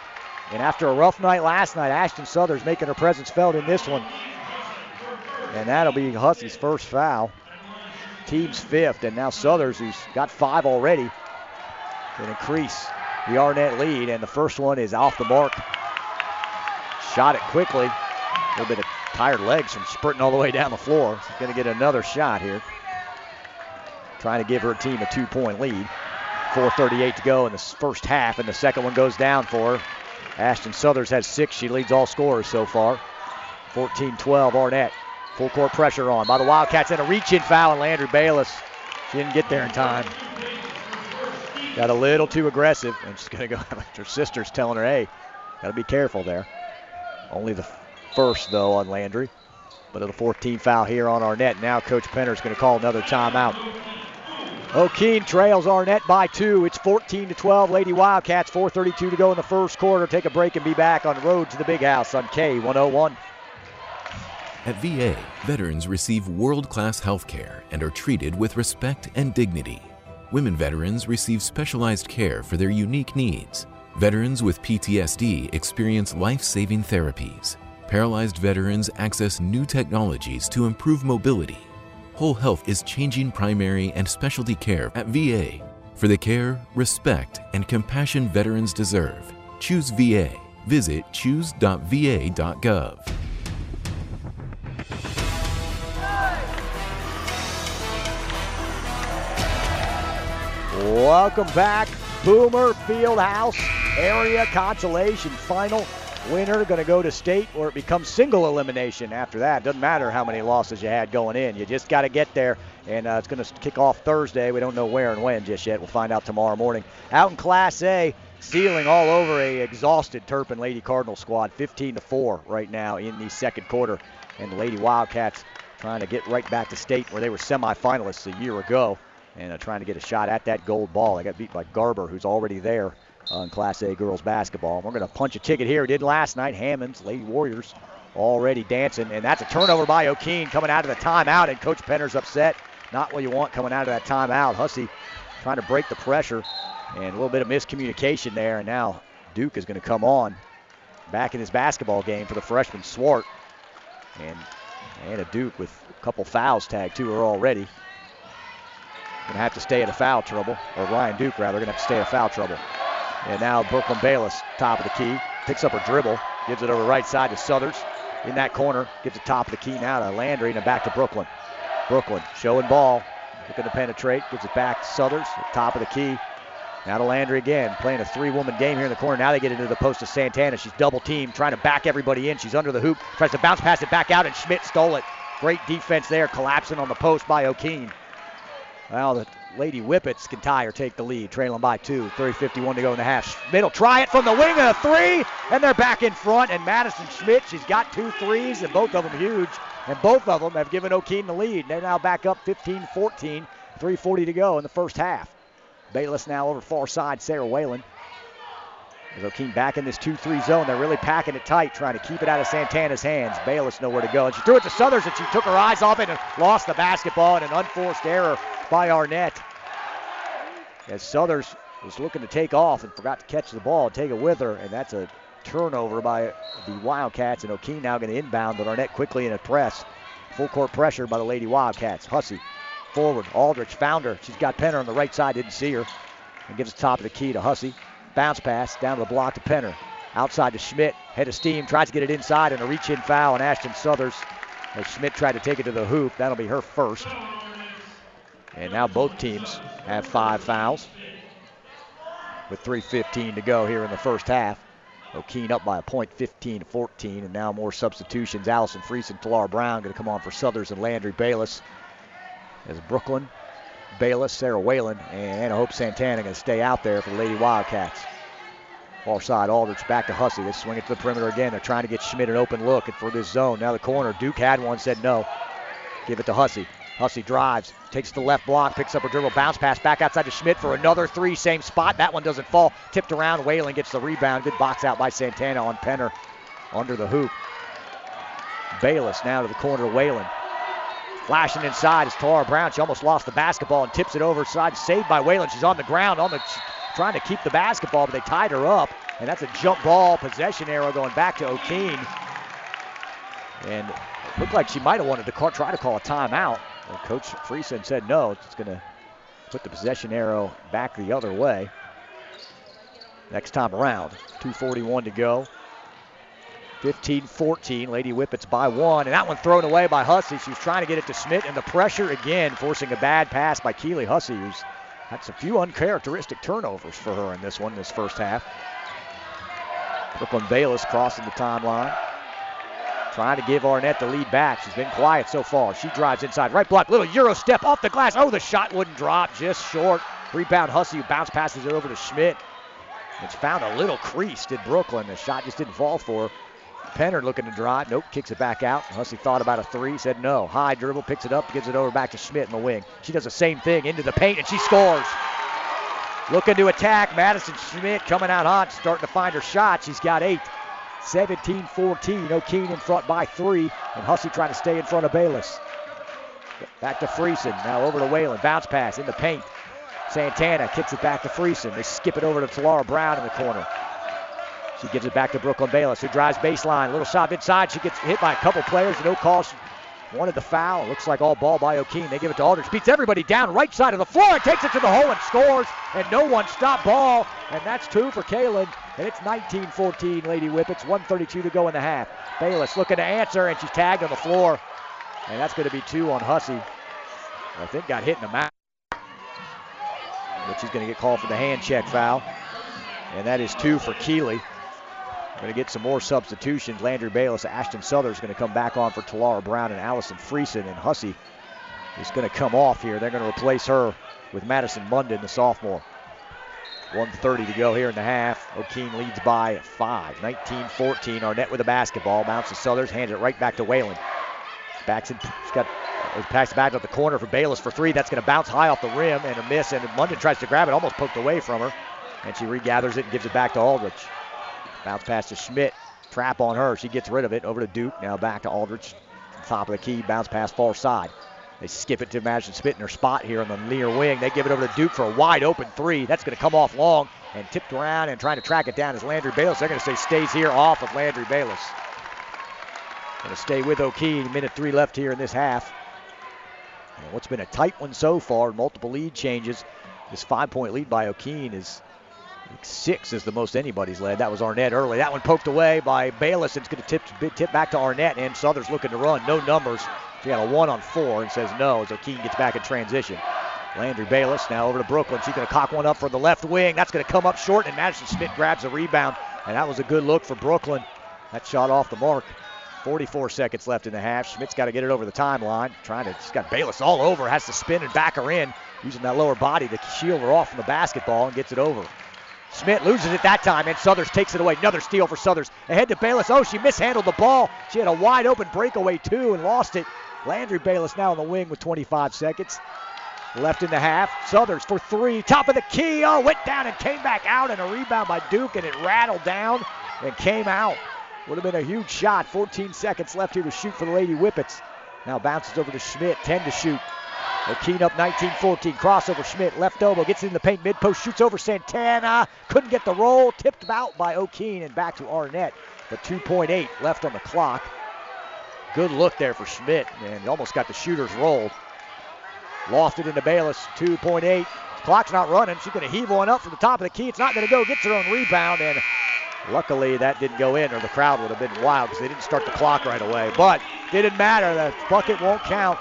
And after a rough night last night, Ashton Southers making her presence felt in this one. And that'll be Hussey's first foul. Team's fifth, and now Southers, who's got 5 already, can increase the Arnett lead, and the first one is off the mark. Shot it quickly. A little bit of tired legs from sprinting all the way down the floor. She's going to get another shot here. Trying to give her team a 2-point lead. 4:38 to go in the first half, and the second one goes down for her. Ashton Southers has 6. She leads all scorers so far. 14-12 Arnett. Full court pressure on by the Wildcats, and a reach-in foul, and Landry Bayless. She didn't get there in time. Got a little too aggressive, and she's going to go. Her sister's telling her, hey, got to be careful there. Only the first, though, on Landry. But a 14 foul here on Arnett. Now Coach Penner's going to call another timeout. O'Keene trails Arnett by 2. It's 14-12. Lady Wildcats, 4:32 to go in the first quarter. Take a break and be back on the road to the Big House on K101. At VA, veterans receive world-class health care and are treated with respect and dignity. Women veterans receive specialized care for their unique needs. Veterans with PTSD experience life-saving therapies. Paralyzed veterans access new technologies to improve mobility. Whole Health is changing primary and specialty care at VA for the care, respect, and compassion veterans deserve. Choose VA. Visit choose.va.gov. Welcome back. Boomer Fieldhouse Area Consolation Final. Winner going to go to state, where it becomes single elimination after that. Doesn't matter how many losses you had going in. You just got to get there, and it's going to kick off Thursday. We don't know where and when just yet. We'll find out tomorrow morning. Out in Class A, Sealing all over a exhausted Turpin Lady Cardinal squad. 15-4 right now in the second quarter. And the Lady Wildcats trying to get right back to state, where they were semifinalists a year ago, and trying to get a shot at that gold ball. They got beat by Garber, who's already there in Class A girls basketball. We're going to punch a ticket here. We did last night. Hammonds, Lady Warriors, already dancing. And that's a turnover by O'Keene coming out of the timeout, and Coach Penner's upset. Not what you want coming out of that timeout. Hussey trying to break the pressure, and a little bit of miscommunication there. And now Duke is going to come on back in his basketball game for the freshman Swart. And Anna Duke with a couple fouls tagged to her already. Going to have to stay out of foul trouble, or Ryan Duke rather, going to have to stay out of foul trouble. And now Brooklyn Bayless, top of the key, picks up her dribble, gives it over right side to Southers. In that corner, gives it top of the key now to Landry, and then back to Brooklyn. Brooklyn showing ball, looking to penetrate, gives it back to Southers, top of the key. Now to Landry again, playing a 3-woman game here in the corner. Now they get into the post of Santana. She's double teamed, trying to back everybody in. She's under the hoop, tries to bounce past it back out, and Schmidt stole it. Great defense there, collapsing on the post by O'Keene. Well, the Lady Whippets can tie or take the lead, trailing by 2. 30:51 to go in the half. Schmidt will try it from the wing, and a 3, and they're back in front. And Madison Schmidt, she's got 2 threes, and both of them huge. And both of them have given O'Keene the lead. They're now back up 15-14, 3:40 to go in the first half. Bayless now over far side, Sarah Whalen. As O'Keene back in this 2-3 zone, they're really packing it tight, trying to keep it out of Santana's hands. Bayless nowhere to go, and she threw it to Southers, and she took her eyes off it and lost the basketball in an unforced error by Arnett. As Southers was looking to take off and forgot to catch the ball and take it with her, and that's a turnover by the Wildcats, and O'Keene now going to inbound, but Arnett quickly in a press. Full court pressure by the Lady Wildcats. Hussey forward, Aldrich found her. She's got Penner on the right side, didn't see her, and gives the top of the key to Hussey. Bounce pass down to the block to Penner. Outside to Schmidt, head of steam, tries to get it inside, and a reach-in foul on Ashton Southers as Schmidt tried to take it to the hoop. That'll be her first. And now both teams have 5 fouls with 3:15 to go here in the first half. O'Keene up by a point, 15-14, and now more substitutions. Allison Freese and Talar Brown going to come on for Southers and Landry Bayless. As Brooklyn, Bayless, Sarah Whalen, and Hope Santana going to stay out there for the Lady Wildcats. Far side, Aldrich back to Hussey. They swing it to the perimeter again. They're trying to get Schmidt an open look and for this zone. Now the corner, Duke had one, said no. Give it to Hussey. Hussey drives, takes the left block, picks up a dribble, bounce pass back outside to Schmidt for another 3, same spot. That one doesn't fall. Tipped around, Whalen gets the rebound. Good box out by Santana on Penner under the hoop. Bayless now to the corner, Whalen. Flashing inside is Tara Brown. She almost lost the basketball and tips it over side. Saved by Whalen. She's on the ground. trying to keep the basketball, but they tied her up. And that's a jump ball possession arrow going back to O'Keene. And it looked like she might have wanted to try to call a timeout. And Coach Friesen said no. It's going to put the possession arrow back the other way. Next time around, 2:41 to go. 15-14, Lady Whippets by 1. And that one thrown away by Hussey. She was trying to get it to Schmidt, and the pressure again, forcing a bad pass by Keely Hussey, who's had some few uncharacteristic turnovers for her in this one, this first half. Brooklyn Bayless crossing the timeline, trying to give Arnett the lead back. She's been quiet so far. She drives inside, right block, little Euro step off the glass. Oh, the shot wouldn't drop, just short. Rebound Hussey, who bounce passes it over to Schmidt. It's found a little crease, did Brooklyn. The shot just didn't fall for her. Pennard looking to drive. Nope, kicks it back out. Hussey thought about a three, said no. High dribble, picks it up, gives it over back to Schmidt in the wing. She does the same thing into the paint, and she scores. Looking to attack. Madison Schmidt coming out hot, starting to find her shot. She's got 8. 17-14. O'Keene in front by 3, and Hussey trying to stay in front of Bayless. Back to Friesen. Now over to Whalen. Bounce pass in the paint. Santana kicks it back to Friesen. They skip it over to Talara Brown in the corner. She gives it back to Brooklyn Bayless, who drives baseline. Little shot inside. She gets hit by a couple players. No call. She wanted the foul. It looks like all ball by O'Keene. They give it to Aldridge. Beats everybody down right side of the floor and takes it to the hole and scores. And no one stopped ball. And that's 2 for Kaylin. And it's 19-14 Lady Whippets. 1:32 to go in the half. Bayless looking to answer, and she's tagged on the floor. And that's going to be 2 on Hussey. I think got hit in the mouth. But she's going to get called for the hand check foul. And that is 2 for Keeley. Going to get some more substitutions. Landry Bayless, Ashton Souther's going to come back on for Talara Brown and Allison Friesen. And Hussey is going to come off here. They're going to replace her with Madison Munden, the sophomore. 1:30 to go here in the half. O'Keene leads by 5. 19-14. Arnett with the basketball. Bounces Southers, hands it right back to Whalen. Backs in. She's got pass back up the corner for Bayless for 3. That's going to bounce high off the rim and a miss. And Munden tries to grab it, almost poked away from her. And she regathers it and gives it back to Aldrich. Bounce pass to Schmidt. Trap on her. She gets rid of it. Over to Duke. Now back to Aldrich. Top of the key. Bounce pass far side. They skip it to Madison Schmidt in her spot here on the near wing. They give it over to Duke for a wide open 3. That's going to come off long and tipped around, and trying to track it down is Landry Bayless. They're going to say stays here off of Landry Bayless. Going to stay with O'Keene. 1:03 left here in this half. And what's been a tight one so far. Multiple lead changes. This 5-point lead by O'Keene is 6 is the most anybody's led. That was Arnett early. That one poked away by Bayless. It's going to tip back to Arnett, and Southers looking to run. No numbers. She got a 1 on 4 and says no as O'Keene gets back in transition. Landry Bayless now over to Brooklyn. She's going to cock one up for the left wing. That's going to come up short, and Madison Schmidt grabs a rebound. And that was a good look for Brooklyn. That shot off the mark. 44 seconds left in the half. Schmidt's got to get it over the timeline. She's got Bayless all over. Has to spin and back her in. Using that lower body to shield her off from the basketball and gets it over. Schmidt loses it that time, and Southers takes it away. Another steal for Southers. Ahead to Bayless. Oh, she mishandled the ball. She had a wide open breakaway, too, and lost it. Landry Bayless now on the wing with 25 seconds left in the half. Southers for 3. Top of the key. Oh, went down and came back out, and a rebound by Duke, and it rattled down and came out. Would have been a huge shot. 14 seconds left here to shoot for the Lady Whippets. Now bounces over to Schmidt. 10 to shoot. O'Keene up 19-14. Crossover Schmidt. Left elbow. Gets in the paint. Mid-post. Shoots over Santana. Couldn't get the roll. Tipped out by O'Keene and back to Arnett. But 2.8 left on the clock. Good look there for Schmidt. And he almost got the shooter's roll. Lofted into Bayless. 2.8. Clock's not running. She's going to heave one up from the top of the key. It's not going to go. Gets her own rebound. And luckily that didn't go in, or the crowd would have been wild because they didn't start the clock right away. But didn't matter. The bucket won't count.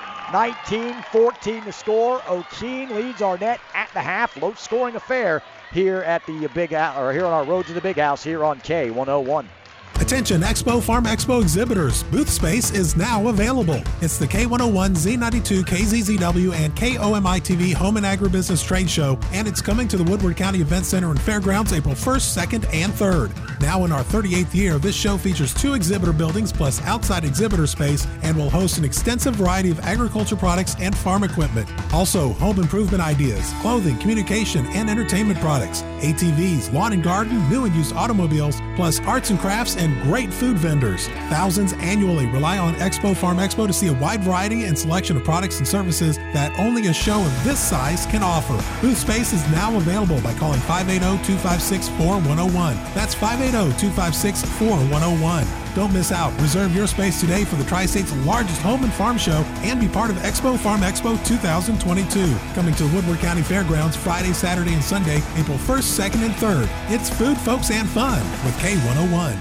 19-14 to score. O'Keene leads Arnett at the half. Low scoring affair here at the Big House, or here on our road to the Big House here on K101. Attention Expo Farm Expo exhibitors. Booth space is now available. It's the K101, Z92, KZZW, and KOMI-TV Home and Agribusiness Trade Show, and it's coming to the Woodward County Event Center and Fairgrounds April 1st, 2nd, and 3rd. Now in our 38th year, this show features 2 exhibitor buildings plus outside exhibitor space and will host an extensive variety of agriculture products and farm equipment. Also, home improvement ideas, clothing, communication, and entertainment products, ATVs, lawn and garden, new and used automobiles, plus arts and crafts and great food vendors. Thousands annually rely on Expo Farm Expo to see a wide variety and selection of products and services that only a show of this size can offer. Booth space is now available by calling 580-256-4101. That's 580-256-4101. Don't miss out. Reserve your space today for the Tri-State's largest home and farm show and be part of Expo Farm Expo 2022. Coming to the Woodward County Fairgrounds Friday, Saturday, and Sunday, April 1st, 2nd, and 3rd. It's food, folks, and fun with K101.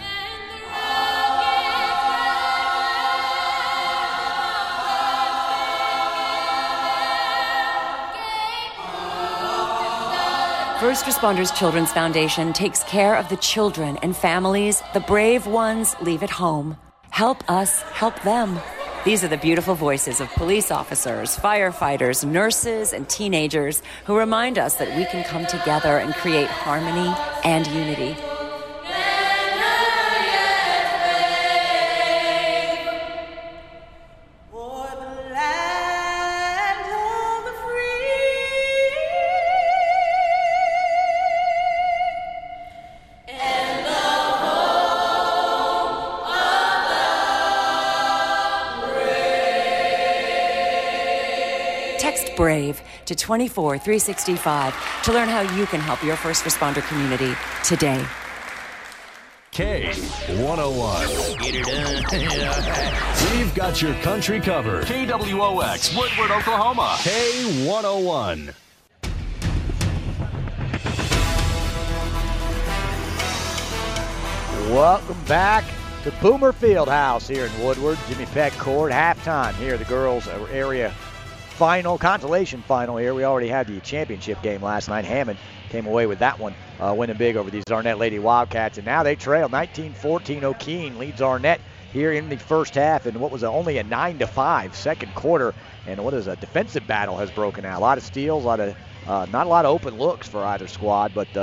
First Responders Children's Foundation takes care of the children and families the brave ones leave at home. Help us help them. These are the beautiful voices of police officers, firefighters, nurses, and teenagers who remind us that we can come together and create harmony and unity. Text BRAVE to 24365 to learn how you can help your first responder community today. K101. Get it done. We've got your country covered. KWOX, Woodward, Oklahoma. K101. Welcome back to Boomer Fieldhouse here in Woodward. Jimmy Peck Court, halftime here, the girls' area final, consolation final here. We already had the championship game last night. Hammond came away with that one, winning big over these Arnett Lady Wildcats, and now they trail 19-14. O'Keene leads Arnett here in the first half in what was only a 9-5 second quarter, and what is a defensive battle has broken out. A lot of steals, not a lot of open looks for either squad, but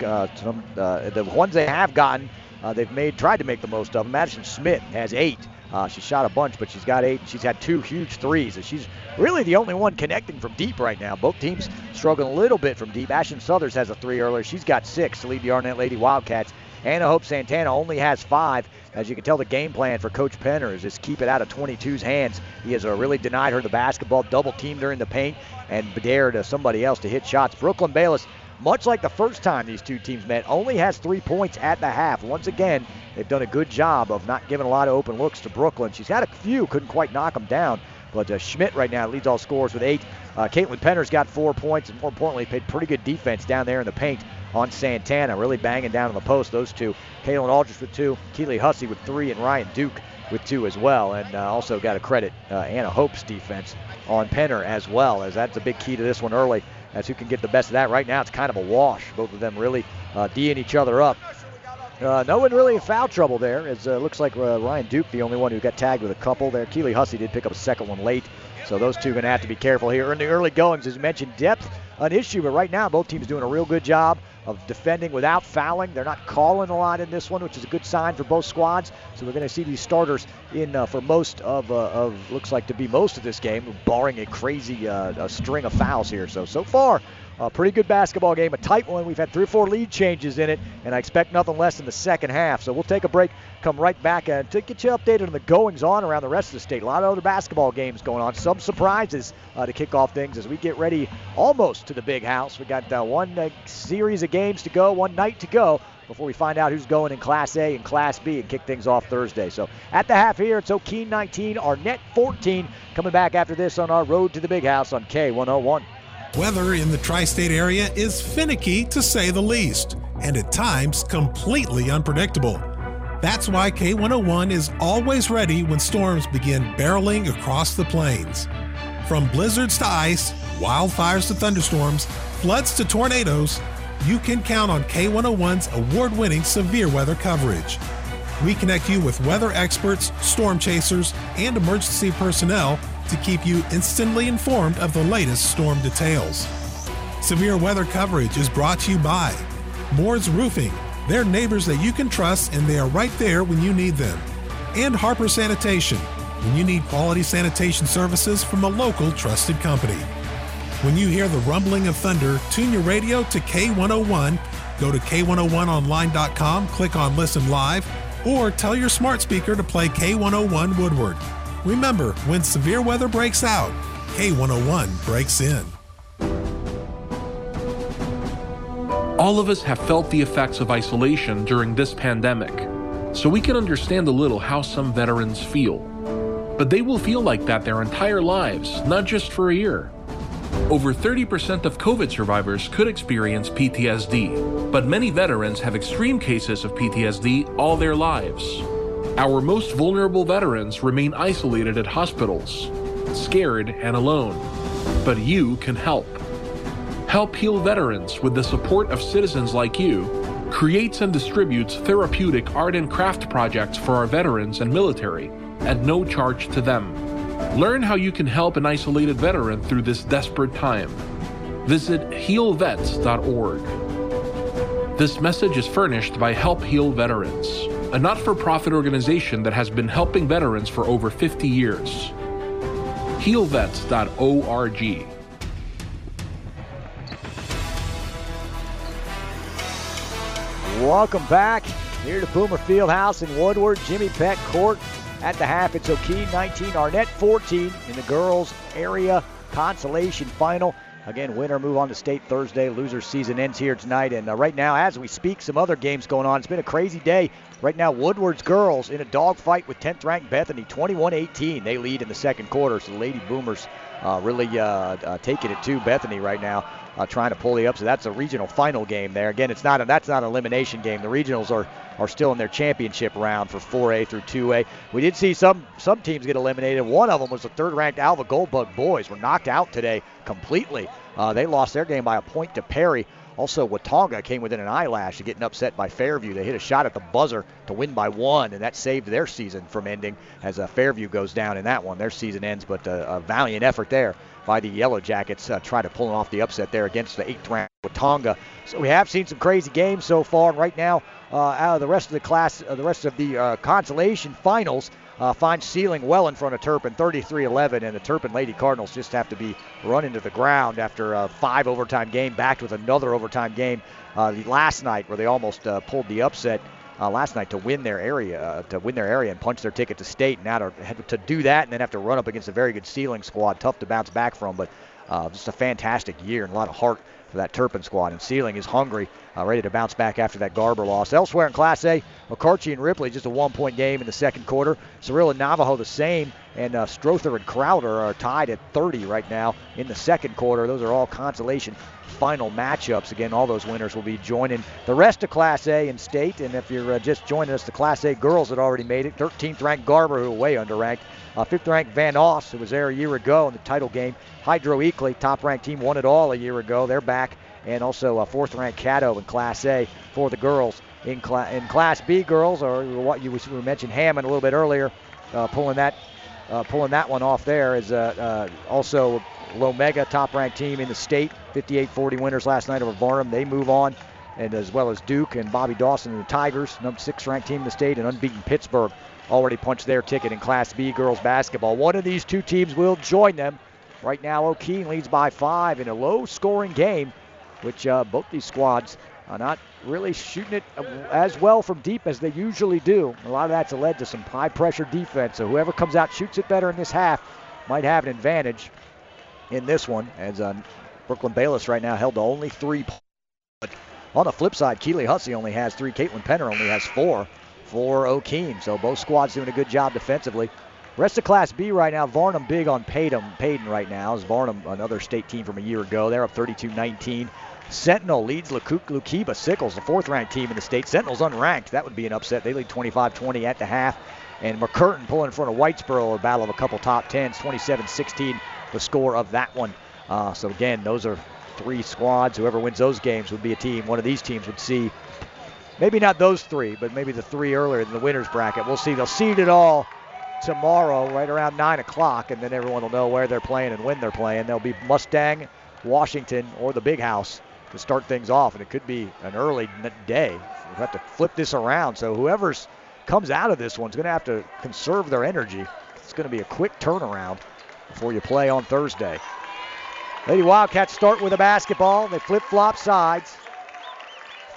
the ones they have gotten, they've tried to make the most of them. Madison Schmidt has 8. She shot a bunch, but she's got 8. She's had 2 huge threes. And she's really the only one connecting from deep right now. Both teams struggling a little bit from deep. Ashton Southers has a 3 earlier. She's got 6 to lead the Arnett Lady Wildcats. Anna Hope Santana only has 5. As you can tell, the game plan for Coach Penner is just keep it out of 22's hands. He has really denied her the basketball, double-teamed her in the paint, and dared somebody else to hit shots. Brooklyn Bayless, much like the first time these two teams met, only has 3 points at the half. Once again, they've done a good job of not giving a lot of open looks to Brooklyn. She's had a few, couldn't quite knock them down. But Schmidt right now leads all scorers with 8. Caitlin Penner's got 4 points, and more importantly, played pretty good defense down there in the paint on Santana, really banging down on the post, those two. Caitlin Aldrich with 2, Keely Hussey with 3, and Ryan Duke with 2 as well. And also got to credit Anna Hope's defense on Penner as well, as that's a big key to this one early, as who can get the best of that. Right now, it's kind of a wash. Both of them really D'ing each other up. No one really in foul trouble there. It looks like Ryan Duke, the only one who got tagged with a couple there. Keely Hussey did pick up a second one late. So those two are going to have to be careful here. In the early goings, as you mentioned, depth an issue. But right now, both teams doing a real good job of defending without fouling. They're not calling a lot in this one, which is a good sign for both squads. So we're going to see these starters in for most of looks like to be most of this game, barring a crazy string of fouls here. So far, a pretty good basketball game, a tight one. We've had 3 or 4 lead changes in it, and I expect nothing less in the second half. So we'll take a break, come right back to get you updated on the goings-on around the rest of the state. A lot of other basketball games going on. Some surprises to kick off things as we get ready almost to the big house. We got one series of games to go, one night to go before we find out who's going in Class A and Class B and kick things off Thursday. So at the half here, it's O'Keene 19, Arnett 14. Coming back after this on our road to the big house on K101. Weather in the tri-state area is finicky, to say the least, and at times completely unpredictable. That's why K101 is always ready when storms begin barreling across the plains. From blizzards to ice, wildfires to thunderstorms, floods to tornadoes, you can count on K101's award-winning severe weather coverage. We connect you with weather experts, storm chasers, and emergency personnel to keep you instantly informed of the latest storm details. Severe weather coverage is brought to you by Moore's Roofing. They're neighbors that you can trust, and they are right there when you need them. And Harper Sanitation, when you need quality sanitation services from a local trusted company. When you hear the rumbling of thunder, tune your radio to K101, go to K101online.com, click on Listen Live, Or tell your smart speaker to play K101 Woodward. Remember, when severe weather breaks out, K101 breaks in. All of us have felt the effects of isolation during this pandemic, so we can understand a little how some veterans feel. But they will feel like that their entire lives, not just for a year. Over 30% of COVID survivors could experience PTSD, but many veterans have extreme cases of PTSD all their lives. Our most vulnerable veterans remain isolated at hospitals, scared and alone. But you can help. Help Heal Veterans, with the support of citizens like you, creates and distributes therapeutic art and craft projects for our veterans and military at no charge to them. Learn how you can help an isolated veteran through this desperate time. Visit healvets.org. This message is furnished by Help Heal Veterans, a not-for-profit organization that has been helping veterans for over 50 years. healvets.org. Welcome back here to Boomer Fieldhouse in Woodward. Jimmy Peck Court at the half. It's O'Keene 19, Arnett 14 in the girls area consolation final. Again, winner move on to state Thursday. Loser season ends here tonight. And right now, as we speak, some other games going on. It's been a crazy day. Right now, Woodward's girls in a dogfight with 10th-ranked Bethany, 21-18. They lead in the second quarter, so the Lady Boomers really taking it to Bethany right now, trying to pull the upset. That's a regional final game there. Again, that's not an elimination game. The regionals are still in their championship round for 4A through 2A. We did see some teams get eliminated. One of them was the third-ranked Alva Goldbug boys. Were knocked out today completely. They lost their game by a point to Perry. Also, Watonga came within an eyelash of getting upset by Fairview. They hit a shot at the buzzer to win by 1, and that saved their season from ending as Fairview goes down in that one. Their season ends, but a valiant effort there by the Yellow Jackets, try to pull off the upset there against the 8th-ranked Watonga. So we have seen some crazy games so far. Right now, out of the rest of the class, the rest of the consolation finals, finds Sealing well in front of Turpin, 33-11, and the Turpin Lady Cardinals just have to be run into the ground after a 5 overtime game, backed with another overtime game last night where they almost pulled the upset last night to win their area and punch their ticket to state. Now to do that and then have to run up against a very good Sealing squad, tough to bounce back from, but just a fantastic year and a lot of heart for that Turpin squad. And Sealing is hungry, ready to bounce back after that Garber loss. Elsewhere in Class A, McCarthy and Ripley just a 1-point game in the second quarter. Cyril and Navajo the same, and Strother and Crowder are tied at 30 right now in the second quarter. Those are all consolation final matchups. Again, all those winners will be joining the rest of Class A in state. And if you're just joining us, the Class A girls had already made it. 13th-ranked Garber, who are way underranked. 5th-ranked Van Oss, who was there a year ago in the title game. Hydro Eakly, top-ranked team, won it all a year ago. They're back. And also 4th-ranked Caddo in Class A for the girls. In Class B girls, or what we mentioned Hammond a little bit earlier, pulling that one off there is also Lomega, top-ranked team in the state. 58-40 winners last night over Varnum. They move on, and as well as Duke and Bobby Dawson and the Tigers, number 6th-ranked team in the state, and unbeaten Pittsburgh already punched their ticket in Class B girls basketball. One of these two teams will join them. Right now, O'Keene leads by 5 in a low-scoring game, which both these squads are not really shooting it as well from deep as they usually do. A lot of that's led to some high-pressure defense, so whoever comes out shoots it better in this half might have an advantage in this one, as Brooklyn Bayless right now held to only 3 points. But on the flip side, Keeley Hussey only has 3. Caitlin Penner only has 4 for O'Keene, so both squads doing a good job defensively. Rest of Class B right now, Varnum big on Payton right now. As Varnum, another state team from a year ago, they're up 32-19. Sentinel leads Lukiba Sickles, the 4th-ranked team in the state. Sentinel's unranked. That would be an upset. They lead 25-20 at the half. And McCurtain pulling in front of Whitesboro, a battle of a couple top 10s, 27-16, the score of that one. So again, those are 3 squads. Whoever wins those games would be a team. One of these teams would see, maybe not those 3, but maybe the 3 earlier in the winner's bracket. We'll see. They'll seed it all tomorrow right around 9 o'clock, and then everyone will know where they're playing and when they're playing. They'll be Mustang, Washington, or the Big House to start things off, and it could be an early day. We'll have to flip this around, so whoever's comes out of this one's going to have to conserve their energy. It's going to be a quick turnaround before you play on Thursday. Lady Wildcats start with a basketball. They flip-flop sides.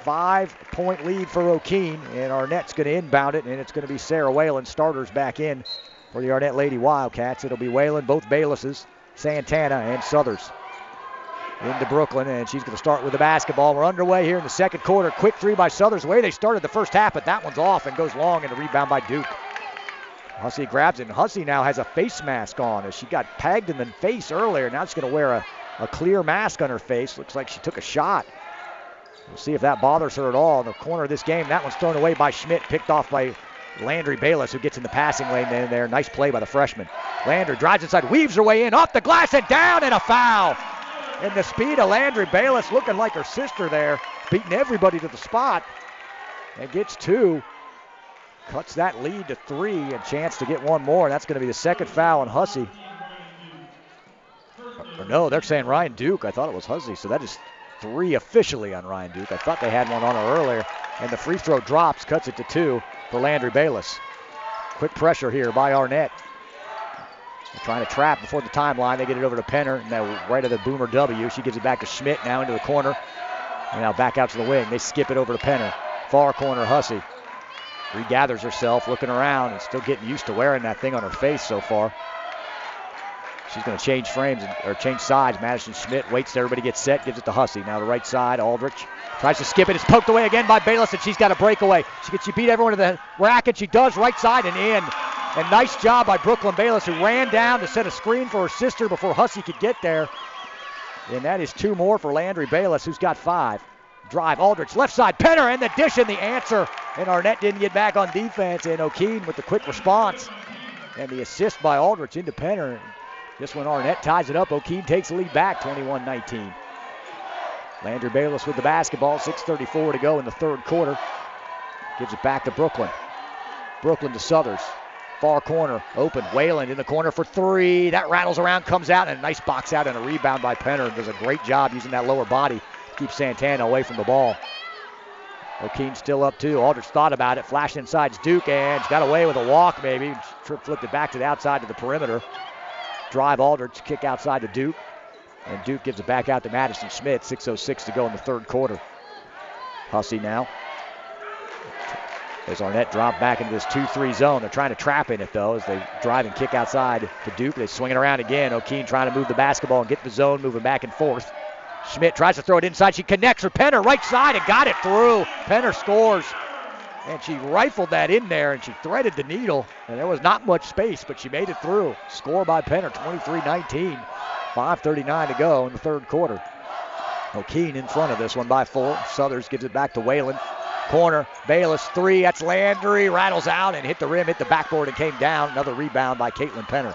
5-point lead for O'Keene, and Arnett's going to inbound it, and it's going to be Sarah Whalen, starters back in for the Arnett Lady Wildcats. It'll be Whalen, both Baylesses, Santana, and Southers. Into Brooklyn, and she's going to start with the basketball. We're underway here in the second quarter. Quick three by Southers. The way they started the first half, but that one's off and goes long, and a rebound by Duke. Hussey grabs it, and Hussey now has a face mask on as she got pegged in the face earlier. Now she's going to wear a clear mask on her face. Looks like she took a shot. We'll see if that bothers her at all. In the corner of this game, that one's thrown away by Schmidt, picked off by Landry Bayless, who gets in the passing lane in there. Nice play by the freshman. Landry drives inside, weaves her way in, off the glass and down, and a foul. And the speed of Landry Bayless, looking like her sister there, beating everybody to the spot, and gets 2. Cuts that lead to 3, and chance to get one more. And that's going to be the second foul on Hussey. Or no, they're saying Ryan Duke. I thought it was Hussey, so that is 3 officially on Ryan Duke. I thought they had one on her earlier. And the free throw drops, cuts it to 2 for Landry Bayless. Quick pressure here by Arnett. They're trying to trap before the timeline. They get it over to Penner, and now right of the Boomer W. She gives it back to Schmidt, now into the corner. And now back out to the wing. They skip it over to Penner. Far corner, Hussey. Regathers herself, looking around, and still getting used to wearing that thing on her face so far. She's going to change frames, or change sides. Madison Schmidt waits till everybody gets set, gives it to Hussey. Now the right side, Aldrich tries to skip it. It's poked away again by Bayless, and she's got a breakaway. She beat everyone to the rack, and she does, right side and in. And nice job by Brooklyn Bayless, who ran down to set a screen for her sister before Hussey could get there. And that is 2 more for Landry Bayless, who's got 5. Drive, Aldrich, left side, Penner, and the dish and the answer. And Arnett didn't get back on defense, and O'Keene with the quick response. And the assist by Aldrich into Penner. Just when Arnett ties it up, O'Keene takes the lead back, 21-19. Landry Bayless with the basketball, 6:34 to go in the third quarter. Gives it back to Brooklyn. Brooklyn to Southers. Far corner, open, Whalen in the corner for 3. That rattles around, comes out, and a nice box out and a rebound by Penner. Does a great job using that lower body to keep Santana away from the ball. O'Keene still up 2. Aldrich thought about it, flashed inside Duke, and she got away with a walk maybe. Flipped it back to the outside to the perimeter. Drive, Aldrich, kick outside to Duke. And Duke gives it back out to Madison Schmidt. 6:06 to go in the third quarter. Hussey now. As Arnett dropped back into this 2-3 zone. They're trying to trap in it, though, as they drive and kick outside to Duke. They swing it around again. O'Keene trying to move the basketball and get the zone, moving back and forth. Schmidt tries to throw it inside. She connects with Penner, right side, and got it through. Penner scores. And she rifled that in there, and she threaded the needle. And there was not much space, but she made it through. Score by Penner, 23-19. 5:39 to go in the third quarter. O'Keene in front of this one by 4. Southers gives it back to Whalen. Corner, Bayless 3, that's Landry, rattles out and hit the rim, hit the backboard and came down. Another rebound by Caitlin Penner.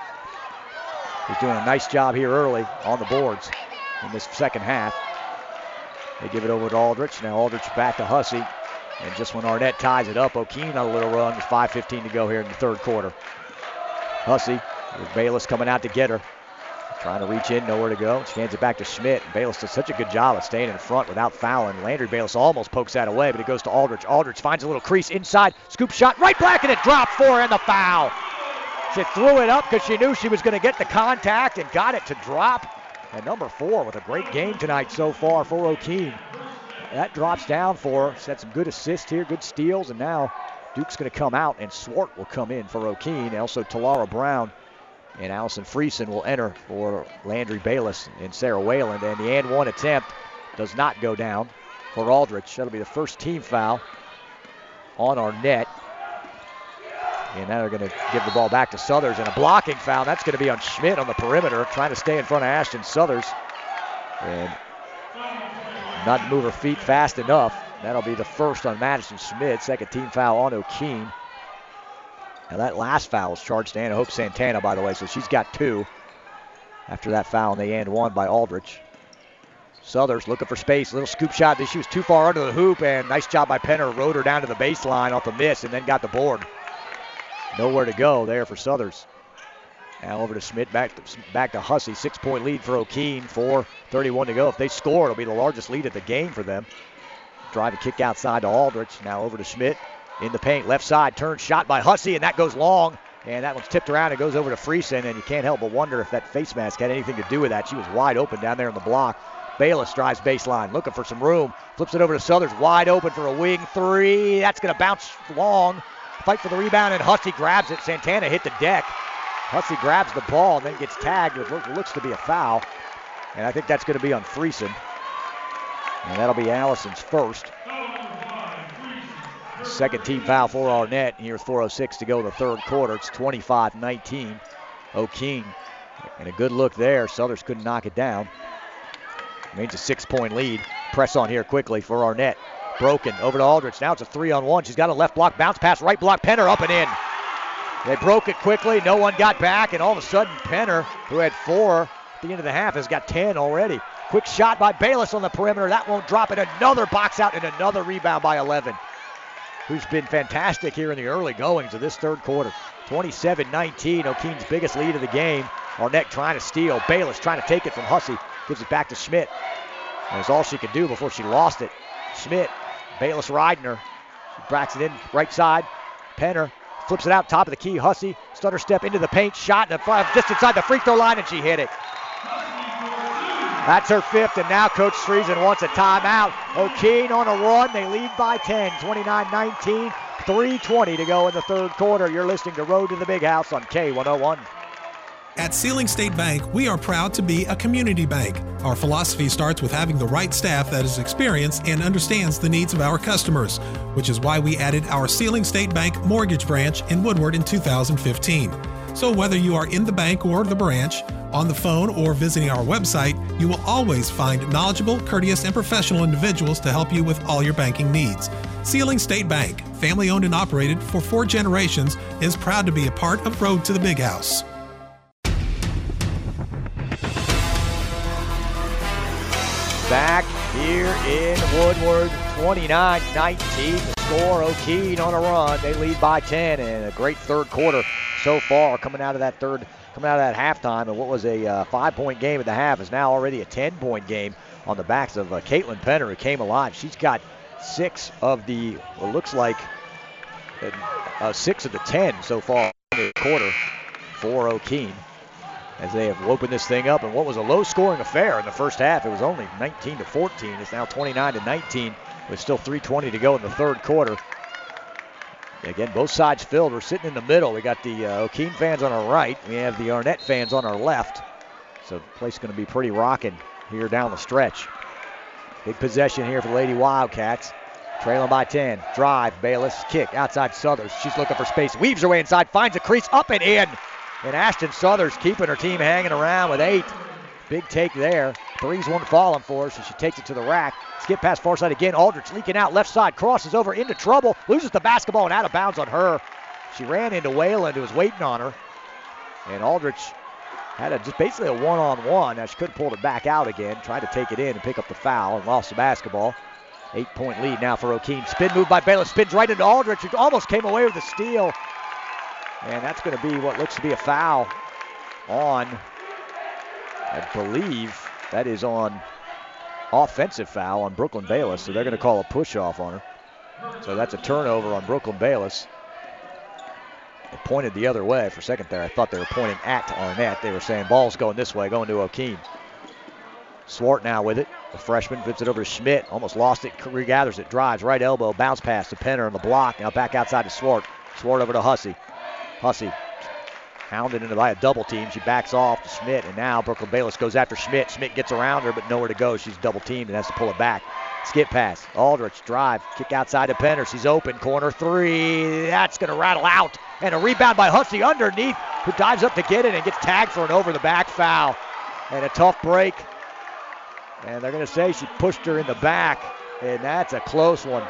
He's doing a nice job here early on the boards in this second half. They give it over to Aldrich. Now Aldrich back to Hussey. And just when Arnett ties it up, O'Keene on a little run with 5:15 to go here in the third quarter. Hussey with Bayless coming out to get her. Trying to reach in, nowhere to go. She hands it back to Schmidt. Bayless does such a good job of staying in front without fouling. Landry Bayless almost pokes that away, but it goes to Aldrich. Aldrich finds a little crease inside. Scoop shot, right back, and it dropped 4 and the foul. She threw it up because she knew she was going to get the contact and got it to drop. And number 4 with a great game tonight so far for O'Keene. That drops down for her. She's had some good assists here, good steals, and now Duke's going to come out, and Swart will come in for O'Keene. Also, Talara Brown and Allison Friesen will enter for Landry Bayless and Sarah Whalen. And the and 1 attempt does not go down for Aldrich. That'll be the first team foul on Arnett. And now they're going to give the ball back to Southers. And a blocking foul. That's going to be on Schmidt on the perimeter, trying to stay in front of Ashton Southers. And not move her feet fast enough. That'll be the first on Madison Schmidt. Second team foul on O'Keene. Now that last foul was charged to Anna Hope Santana, by the way, so she's got 2 after that foul, and they and 1 by Aldrich. Southers looking for space, little scoop shot. She was too far under the hoop, and nice job by Penner. Rode her down to the baseline off the miss, and then got the board. Nowhere to go there for Southers. Now over to Schmidt, back to Hussey. 6-point lead for O'Keene, 4:31 to go. If they score, it'll be the largest lead of the game for them. Drive and kick outside to Aldrich. Now over to Schmidt. In the paint, left side, turn shot by Hussey, and that goes long. And that one's tipped around and goes over to Friesen, and you can't help but wonder if that face mask had anything to do with that. She was wide open down there in the block. Bayless drives baseline, looking for some room. Flips it over to Southers, wide open for a wing three. That's going to bounce long. Fight for the rebound, and Hussey grabs it. Santana hit the deck. Hussey grabs the ball and then gets tagged with what looks to be a foul. And I think that's going to be on Friesen. And that'll be Allison's first. Second team foul for Arnett. Here's 4:06 to go in the third quarter. It's 25-19. O'Keene. And a good look there. Southers couldn't knock it down. Remains a 6-point lead. Press on here quickly for Arnett. Broken over to Aldrich. Now it's a 3-on-1. She's got a left block. Bounce pass, right block. Penner up and in. They broke it quickly. No one got back. And all of a sudden, Penner, who had 4 at the end of the half, has got 10 already. Quick shot by Bayless on the perimeter. That won't drop it. Another box out and another rebound by 11, who's been fantastic here in the early goings of this third quarter. 27-19, O'Keene's biggest lead of the game. Arnett trying to steal. Bayless trying to take it from Hussey. Gives it back to Schmidt. That's all she could do before she lost it. Schmidt, Bayless riding her. She backs it in right side. Penner flips it out top of the key. Hussey, stutter step into the paint. Shot just inside the free throw line, and she hit it. That's her 5th, and now Coach Friesen wants a timeout. O'Keene on a run. They lead by 10, 29-19. 3:20 to go in the third quarter. You're listening to Road to the Big House on K101. At Sealing State Bank, we are proud to be a community bank. Our philosophy starts with having the right staff that is experienced and understands the needs of our customers, which is why we added our Sealing State Bank mortgage branch in Woodward in 2015. So whether you are in the bank or the branch, on the phone or visiting our website, you will always find knowledgeable, courteous, and professional individuals to help you with all your banking needs. Sealing State Bank, family owned and operated for 4 generations, is proud to be a part of Road to the Big House. Back here in Woodward, 29-19. The score, O'Keene on a run. They lead by 10, and a great third quarter so far coming out of that halftime. And what was a 5-point game at the half is now already a 10-point game on the backs of Caitlin Penner, who came alive. She's got 6 of the 10 so far in the quarter for O'Keene, as they have opened this thing up. And what was a low-scoring affair in the first half, it was only 19-14. It's now 29-19 with still 3:20 to go in the third quarter. Again, both sides filled. We're sitting in the middle. We got the O'Keene fans on our right. We have the Arnett fans on our left. So the place is going to be pretty rocking here down the stretch. Big possession here for the Lady Wildcats. Trailing by 10. Drive, Bayless, kick outside Southers. She's looking for space. Weaves her way inside, finds a crease, up and in. And Ashton Southers keeping her team hanging around with 8. Big take there. 3's one falling for her, so she takes it to the rack. Skip pass far side again. Aldrich leaking out left side. Crosses over into trouble. Loses the basketball and out of bounds on her. She ran into Wayland, who was waiting on her. And Aldrich had just basically a one-on-one. Now she could have pulled it back out again. Tried to take it in and pick up the foul and lost the basketball. 8-point lead now for O'Keene. Spin move by Bayless. Spins right into Aldrich, who almost came away with the steal. And that's going to be what looks to be a foul on, I believe, that is on offensive foul on Brooklyn Bayless. So they're going to call a push-off on her. So that's a turnover on Brooklyn Bayless. They pointed the other way for a second there. I thought they were pointing at Arnett. They were saying ball's going this way, going to O'Keene. Swart now with it. The freshman flips it over to Schmidt. Almost lost it, regathers it, drives, right elbow, bounce pass to Penner on the block. Now back outside to Swart. Swart over to Hussey. Hussey hounded into by a double team. She backs off to Schmidt, and now Brooklyn Bayless goes after Schmidt. Schmidt gets around her, but nowhere to go. She's double teamed and has to pull it back. Skip pass. Aldrich drive. Kick outside to Penner. She's open. Corner 3. That's going to rattle out. And a rebound by Hussey underneath, who dives up to get it and gets tagged for an over-the-back foul. And a tough break. And they're going to say she pushed her in the back, and that's a close one.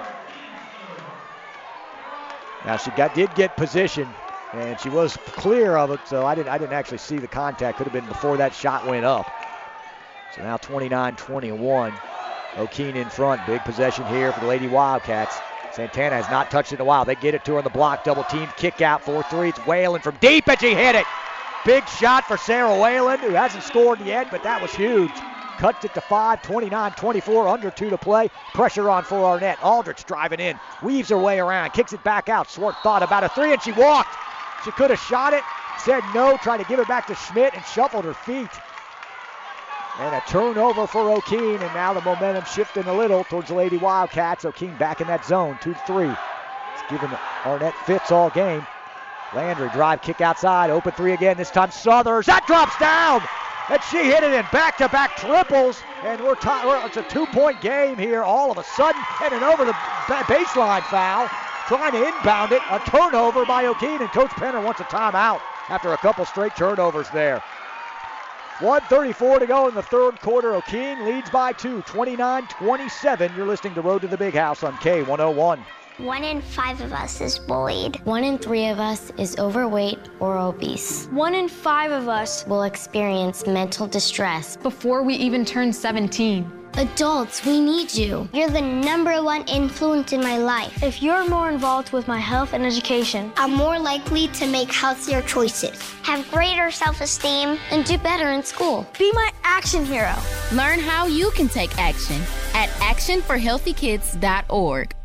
Now she did get position, and she was clear of it, so I didn't actually see the contact. Could have been before that shot went up. So now 29-21. O'Keene in front. Big possession here for the Lady Wildcats. Santana has not touched it in a while. They get it to her on the block. Double team. Kick out 4-3. It's Whalen from deep, and she hit it. Big shot for Sarah Whalen, who hasn't scored yet, but that was huge. Cuts it to 5, 29-24, under 2 to play. Pressure on for Arnett. Aldrich driving in, weaves her way around, kicks it back out. Swart thought about a 3, and she walked. She could have shot it, said no, tried to give it back to Schmidt, and shuffled her feet. And a turnover for O'Keene, and now the momentum shifting a little towards the Lady Wildcats. O'Keene back in that zone, 2-3. It's given Arnett fits all game. Landry drive, kick outside, open three again. This time Southers, that drops down! And she hit it in back-to-back triples, and it's a 2-point game here all of a sudden, and an over the baseline foul. Trying to inbound it, a turnover by O'Keene, and Coach Penner wants a timeout after a couple straight turnovers there. 1:34 to go in the third quarter. O'Keene leads by 2, 29-27. You're listening to Road to the Big House on K101. 1 in 5 of us is bullied. 1 in 3 of us is overweight or obese. 1 in 5 of us will experience mental distress before we even turn 17. Adults, we need you. You're the #1 influence in my life. If you're more involved with my health and education, I'm more likely to make healthier choices, have greater self-esteem, and do better in school. Be my action hero. Learn how you can take action at actionforhealthykids.org.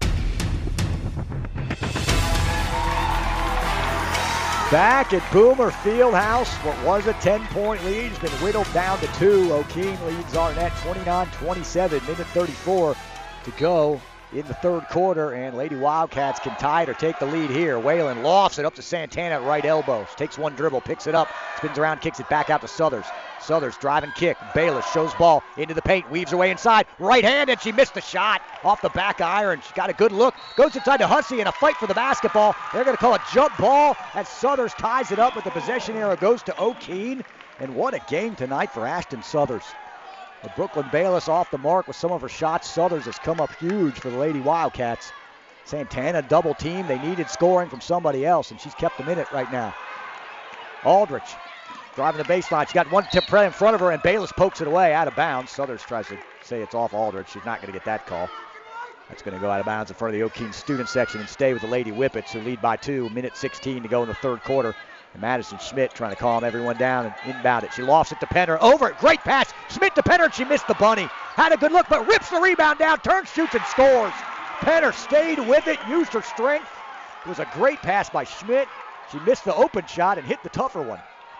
Back at Boomer Fieldhouse, what was a 10-point lead has been whittled down to 2. O'Keene leads Arnett 29-27, minute 34 to go in the third quarter, and Lady Wildcats can tie it or take the lead here. Whalen lofts it up to Santana at right elbow. Takes one dribble, picks it up, spins around, kicks it back out to Southers. Southers drive and kick. Bayless shows ball into the paint, weaves her way inside. Right hand, and she missed the shot off the back iron. She got a good look. Goes inside to Hussey in a fight for the basketball. They're going to call a jump ball as Southers ties it up, but the possession arrow goes to O'Keene. And what a game tonight for Ashton Southers. The Brooklyn Bayless off the mark with some of her shots. Southers has come up huge for the Lady Wildcats. Santana double team. They needed scoring from somebody else, and she's kept them in it right now. Aldrich driving the baseline. She got one tip in front of her, and Bayless pokes it away out of bounds. Southers tries to say it's off Aldrich. She's not going to get that call. That's going to go out of bounds in front of the O'Keene student section and stay with the Lady Whippets, who lead by 2. Minute 16 to go in the third quarter. And Madison Schmidt trying to calm everyone down and inbound it. She lofts it to Penner. Over it. Great pass. Schmidt to Penner, and she missed the bunny. Had a good look, but rips the rebound down, turns, shoots, and scores. Penner stayed with it, used her strength. It was a great pass by Schmidt. She missed the open shot and hit the tougher one.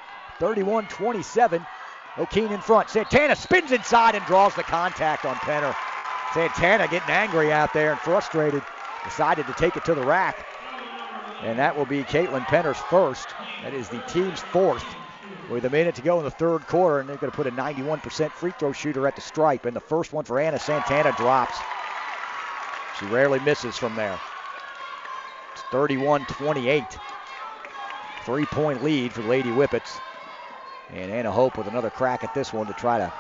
31-27. O'Keene in front. Santana spins inside and draws the contact on Penner. Santana getting angry out there and frustrated. Decided to take it to the rack. And that will be Caitlin Penner's first. That is the team's fourth. With a minute to go in the third quarter, and they're going to put a 91% free throw shooter at the stripe. And the first one for Anna Santana drops. She rarely misses from there. It's 31-28. 3-point lead for the Lady Whippets. And Anna Hope with another crack at this one to try to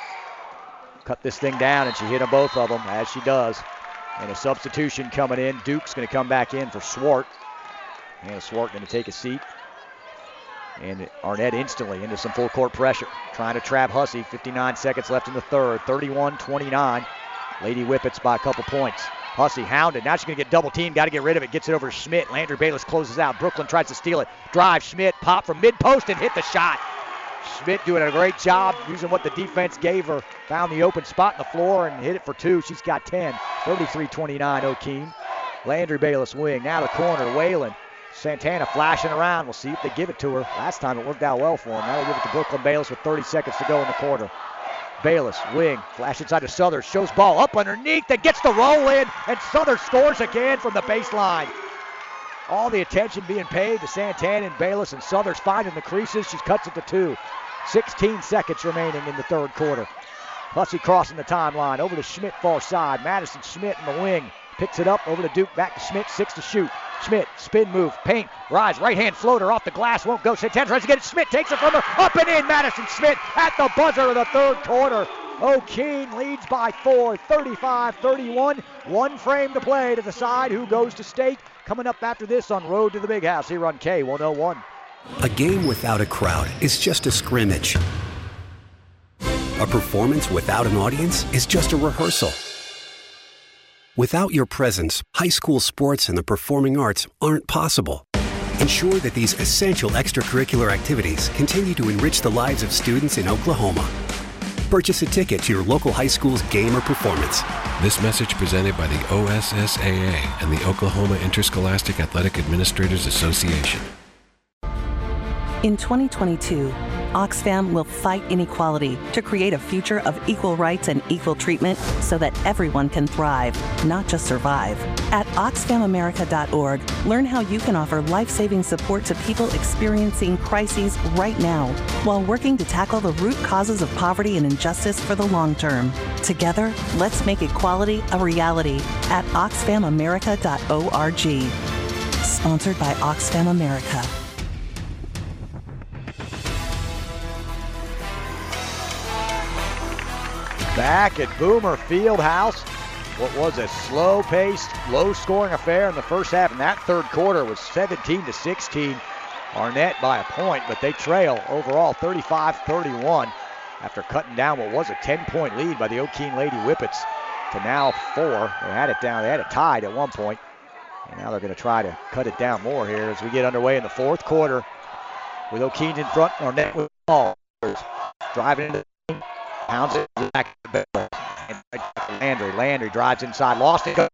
cut this thing down, and she hit them both of them, as she does. And a substitution coming in. Duke's going to come back in for Swart. Anna Swart going to take a seat. And Arnett instantly into some full court pressure. Trying to trap Hussey. 59 seconds left in the third. 31-29. Lady Whippets by a couple points. Hussey hounded. Now she's going to get double teamed. Got to get rid of it. Gets it over to Schmidt. Landry Bayless closes out. Brooklyn tries to steal it. Drive. Schmidt. Pop from mid-post and hit the shot. Schmidt doing a great job using what the defense gave her. Found the open spot in the floor and hit it for 2. She's got 10. 33-29 O'Keene. Landry Bayless wing. Now the corner. Whalen. Santana flashing around. We'll see if they give it to her. Last time it worked out well for them. Now they give it to Brooklyn Bayless with 30 seconds to go in the quarter. Bayless, wing, flash inside to Southers, shows ball up underneath, that gets the roll in, and Southers scores again from the baseline. All the attention being paid to Santana and Bayless, and Southers finding the creases. She cuts it to 2. 16 seconds remaining in the third quarter. Hussey crossing the timeline, over to Schmidt far side. Madison Schmidt in the wing, picks it up, over to Duke, back to Schmidt, 6 to shoot. Schmidt, spin move, paint, rise, right hand floater off the glass, won't go. Santana tries to get it, Schmidt takes it from her, up and in, Madison Schmidt at the buzzer of the third quarter. O'Keene leads by 4, 35-31. 1 frame to play to decide who goes to state. Coming up after this on Road to the Big House here on K101. A game without a crowd is just a scrimmage. A performance without an audience is just a rehearsal. Without your presence, high school sports and the performing arts aren't possible. Ensure that these essential extracurricular activities continue to enrich the lives of students in Oklahoma. Purchase a ticket to your local high school's game or performance. This message presented by the OSSAA and the Oklahoma Interscholastic Athletic Administrators Association. In 2022, Oxfam will fight inequality to create a future of equal rights and equal treatment so that everyone can thrive, not just survive. At OxfamAmerica.org, learn how you can offer life-saving support to people experiencing crises right now while working to tackle the root causes of poverty and injustice for the long term. Together, let's make equality a reality at OxfamAmerica.org. Sponsored by Oxfam America. Back at Boomer Fieldhouse, what was a slow-paced, low-scoring affair in the first half, and that third quarter was 17-16. Arnett by a point, but they trail overall 35-31 after cutting down what was a 10-point lead by the O'Keene Lady Whippets to now 4. They had it down. They had it tied at one point, and now they're going to try to cut it down more here as we get underway in the fourth quarter with O'Keene in front. Arnett with the ball. Driving into the game. Pounds it back to the Landry drives inside. Lost it.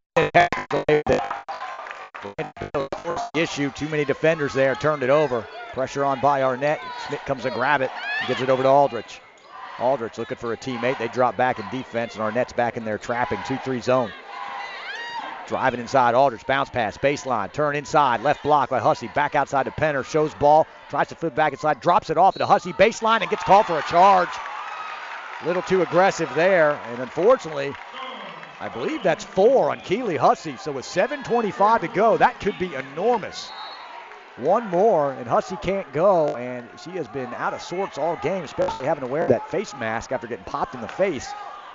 Issue. Too many defenders there. Turned it over. Pressure on by Arnett. Schmidt comes and grab it. Gives it over to Aldrich. Aldrich looking for a teammate. They drop back in defense, and Arnett's back in there trapping. 2-3 zone. Driving inside. Aldrich. Bounce pass. Baseline. Turn inside. Left block by Hussey. Back outside to Penner. Shows ball. Tries to flip back inside. Drops it off to Hussey. Baseline and gets called for a charge. A little too aggressive there. And unfortunately, I believe that's 4 on Keely Hussey. So with 7:25 to go, that could be enormous. One more, and Hussey can't go, and she has been out of sorts all game, especially having to wear that face mask after getting popped in the face.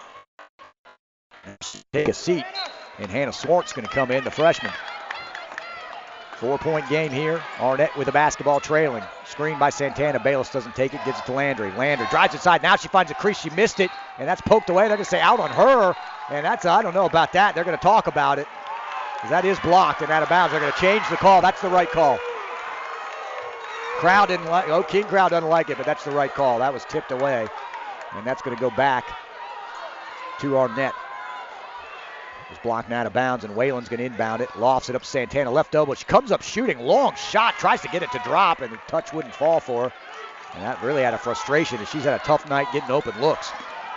Take a seat, and Hannah Swart's going to come in, the freshman. 4-point game here. Arnett with the basketball trailing. Screen by Santana. Bayless doesn't take it, gives it to Landry. Landry drives inside. Now she finds a crease. She missed it, and that's poked away. They're going to say out on her, and that's, I don't know about that. They're going to talk about it, because that is blocked and out of bounds. They're going to change the call. That's the right call. Crowd didn't like, O'Keene crowd doesn't like it, but that's the right call. That was tipped away, and that's going to go back to Arnett. It's blocked and out of bounds, and Whalen's going to inbound it. Lofts it up to Santana. Left elbow. She comes up shooting. Long shot. Tries to get it to drop, and the touch wouldn't fall for her. And that really had a frustration, and she's had a tough night getting open looks.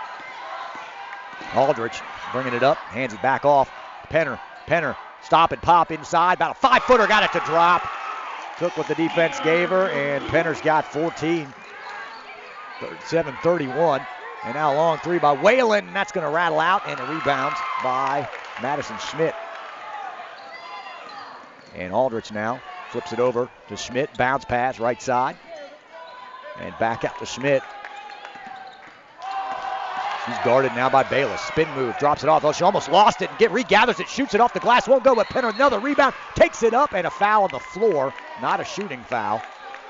Aldrich bringing it up. Hands it back off. Penner. Stop and pop inside. About a 5-footer. Got it to drop. Took what the defense gave her, and Penner's got 14. 37-31. And now a long three by Whalen, and that's going to rattle out, and a rebound by Madison Schmidt. And Aldrich now flips it over to Schmidt. Bounce pass, right side. And back out to Schmidt. She's guarded now by Bayless. Spin move, drops it off. Oh, she almost lost it and regathers it, shoots it off the glass. Won't go, but Penner another rebound. Takes it up, and a foul on the floor. Not a shooting foul.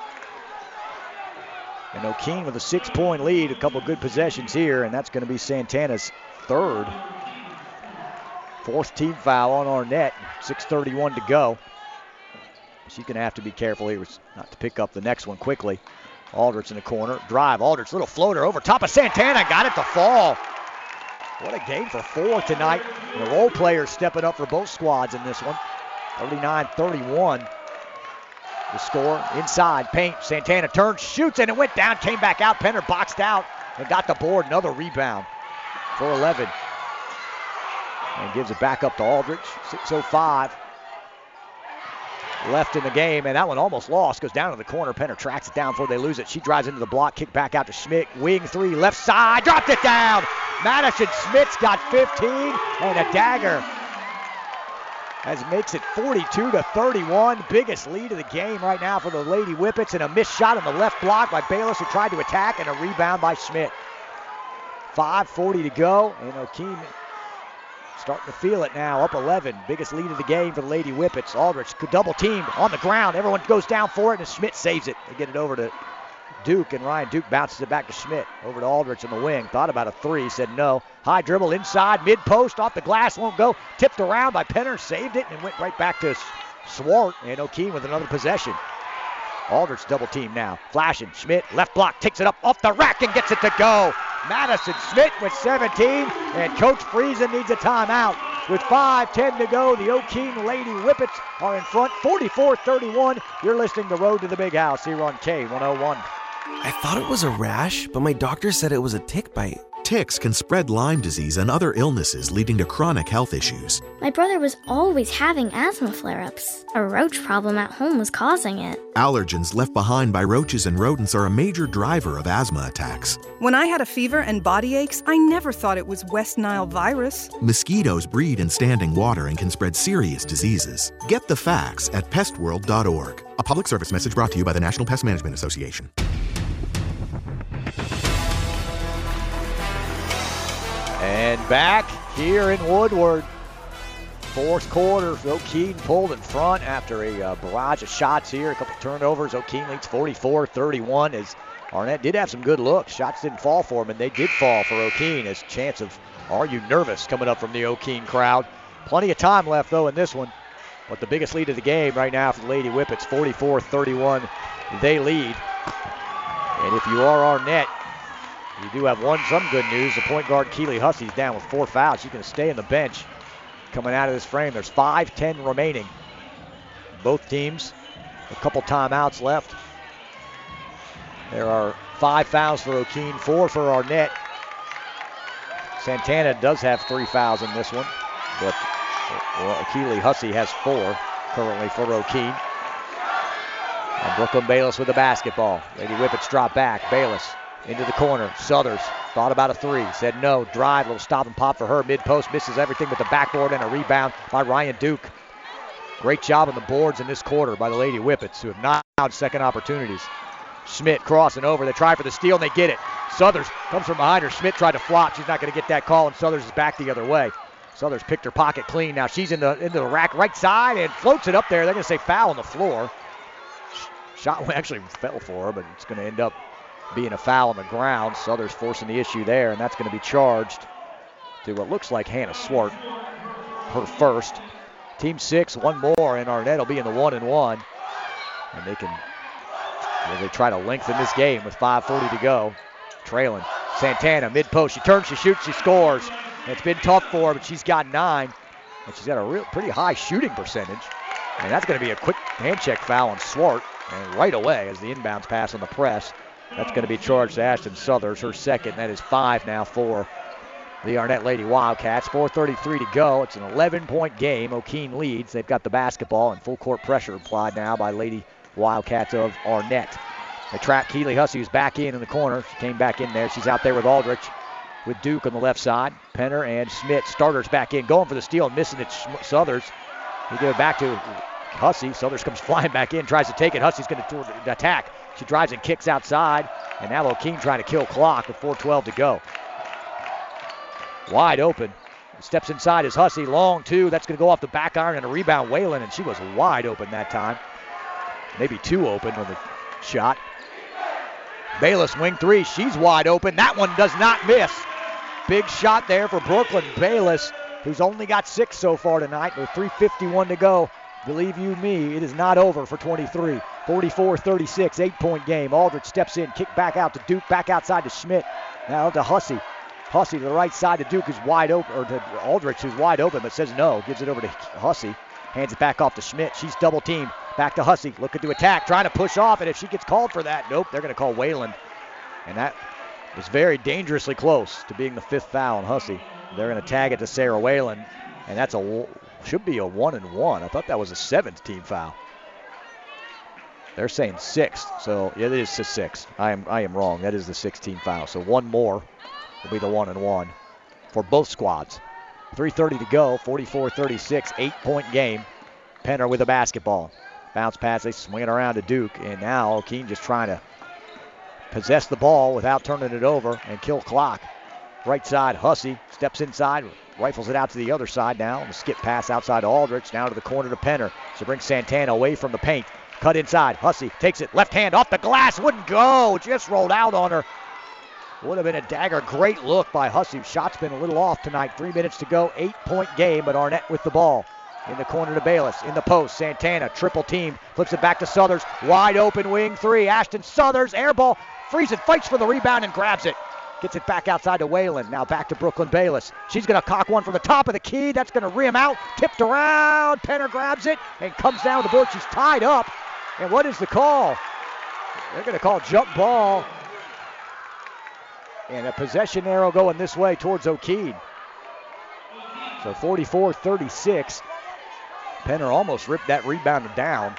And O'Keene with a 6-point lead, a couple good possessions here, and that's going to be Santana's third. Fourth team foul on Arnett, 6:31 to go. She's going to have to be careful here not to pick up the next one quickly. Aldrich in the corner, drive, Aldrich, little floater over top of Santana, got it to fall. What a game for 4 tonight. And the role players stepping up for both squads in this one. 39-31. The score inside, paint, Santana turns, shoots, and it went down, came back out. Penner boxed out and got the board. Another rebound for 11. And gives it back up to Aldrich. 6:05 left in the game, and that one almost lost. Goes down to the corner. Penner tracks it down before they lose it. She drives into the block, kick back out to Schmidt. Wing three, left side, dropped it down. Madison Schmidt's got 15 and a dagger. As makes it 42-31. Biggest lead of the game right now for the Lady Whippets, and a missed shot on the left block by Bayless, who tried to attack, and a rebound by Schmidt. 5:40 to go, and O'Keene starting to feel it now, up 11. Biggest lead of the game for the Lady Whippets. Aldrich double teamed on the ground. Everyone goes down for it, and Schmidt saves it. They get it over to Duke, and Ryan Duke bounces it back to Schmidt. Over to Aldrich on the wing. Thought about a three, said no. High dribble inside, mid-post, off the glass, won't go. Tipped around by Penner, saved it, and went right back to Swart, and O'Keene with another possession. Aldrich double team now. Flashing, Schmidt, left block, takes it up off the rack and gets it to go. Madison Schmidt with 17, and Coach Friesen needs a timeout. With 5:10 to go, the O'Keene Lady Whippets are in front, 44-31. You're listening to Road to the Big House here on K101. I thought it was a rash, but my doctor said it was a tick bite. Ticks can spread Lyme disease and other illnesses, leading to chronic health issues. My brother was always having asthma flare-ups. A roach problem at home was causing it. Allergens left behind by roaches and rodents are a major driver of asthma attacks. When I had a fever and body aches, I never thought it was West Nile virus. Mosquitoes breed in standing water and can spread serious diseases. Get the facts at pestworld.org. A public service message brought to you by the National Pest Management Association. And back here in Woodward. Fourth quarter, O'Keene pulled in front after a barrage of shots here. A couple turnovers. O'Keene leads 44-31 as Arnett did have some good looks. Shots didn't fall for him, and they did fall for O'Keene as chance of "Are you nervous?" coming up from the O'Keene crowd. Plenty of time left, though, in this one. But the biggest lead of the game right now for the Lady Whippets, 44-31. They lead. And if you are Arnett, you do have some good news. The point guard, Keely Hussey's down with 4 fouls. She's going to stay on the bench coming out of this frame. There's 5:10 remaining. Both teams, a couple timeouts left. There are 5 fouls for O'Keene, 4 for Arnett. Santana does have 3 fouls in this one, but Keely Hussey has 4 currently for O'Keene. And Brooklyn Bayless with the basketball. Lady Whippets drop back. Bayless into the corner. Southers thought about a 3. Said no. Drive. Little stop and pop for her. Mid-post. Misses everything with the backboard and a rebound by Ryan Duke. Great job on the boards in this quarter by the Lady Whippets, who have not had second opportunities. Schmidt crossing over. They try for the steal, and they get it. Southers comes from behind her. Schmidt tried to flop. She's not going to get that call, and Southers is back the other way. Southers picked her pocket clean. Now she's into the rack right side and floats it up there. They're going to say foul on the floor. Shot actually fell for her, but it's going to end up being a foul on the ground. Southers forcing the issue there, and that's going to be charged to what looks like Hannah Swart, her first. Team 6, 1 more, and Arnett will be in the 1-1. And they try to lengthen this game with 5:40 to go. Trailing. Santana, mid-post. She turns, she shoots, she scores. And it's been tough for her, but she's got 9. And she's got a pretty high shooting percentage. And that's going to be a quick hand check foul on Swart. And right away, as the inbounds pass on the press, that's going to be charged to Ashton Southers, her second. That is 5 now for the Arnett Lady Wildcats. 4:33 to go. It's an 11-point game. O'Keene leads. They've got the basketball and full court pressure applied now by Lady Wildcats of Arnett. They trap Keely Hussey, who's back in the corner. She came back in there. She's out there with Aldrich, with Duke on the left side. Penner and Schmidt, starters back in, going for the steal, missing it. Southers. They give it back to Hussey. Southers comes flying back in, tries to take it. Hussey's going to attack. She drives and kicks outside. And now O'Keene trying to kill clock with 4:12 to go. Wide open. Steps inside is Hussey. Long 2. That's going to go off the back iron and a rebound. Whalen, and she was wide open that time. Maybe 2 open on the shot. Bayless, wing 3. She's wide open. That one does not miss. Big shot there for Brooklyn Bayless, who's only got 6 so far tonight with 3:51 to go. Believe you me, it is not over for 23. 44-36, 8-point game. Aldrich steps in, kick back out to Duke, back outside to Schmidt. Now to Hussey. Hussey to the right side to Duke, who's wide open, or to Aldrich, who's wide open, but says no. Gives it over to Hussey. Hands it back off to Schmidt. She's double teamed. Back to Hussey, looking to attack, trying to push off, and if she gets called for that, nope, they're going to call Whalen. And that was very dangerously close to being the 5th foul on Hussey. They're going to tag it to Sarah Whalen, and that's should be a 1-1. I thought that was a 7th team foul. They're saying 6th, so yeah, it is the 6th. I am wrong. That is the 16th foul. So 1 more will be the 1-1 for both squads. 3:30 to go, 44-36, 8-point game. Penner with the basketball. Bounce pass, they swing it around to Duke, and now O'Keene just trying to possess the ball without turning it over and kill clock. Right side, Hussey steps inside, rifles it out to the other side now. The skip pass outside to Aldrich, now to the corner to Penner. She brings Santana away from the paint. Cut inside, Hussey takes it, left hand off the glass, wouldn't go, just rolled out on her. Would have been a dagger. Great look by Hussey. Shot's been a little off tonight. 3 minutes to go, 8-point game, but Arnett with the ball. In the corner to Bayless, in the post, Santana, triple team, flips it back to Southers, wide open wing 3, Ashton Southers, air ball, Friesen fights for the rebound and grabs it. Gets it back outside to Whalen, now back to Brooklyn Bayless. She's going to cock one from the top of the key, that's going to rim out, tipped around, Penner grabs it and comes down the board. She's tied up, and what is the call? They're going to call jump ball. And a possession arrow going this way towards O'Keene. So 44-36. Penner almost ripped that rebound down.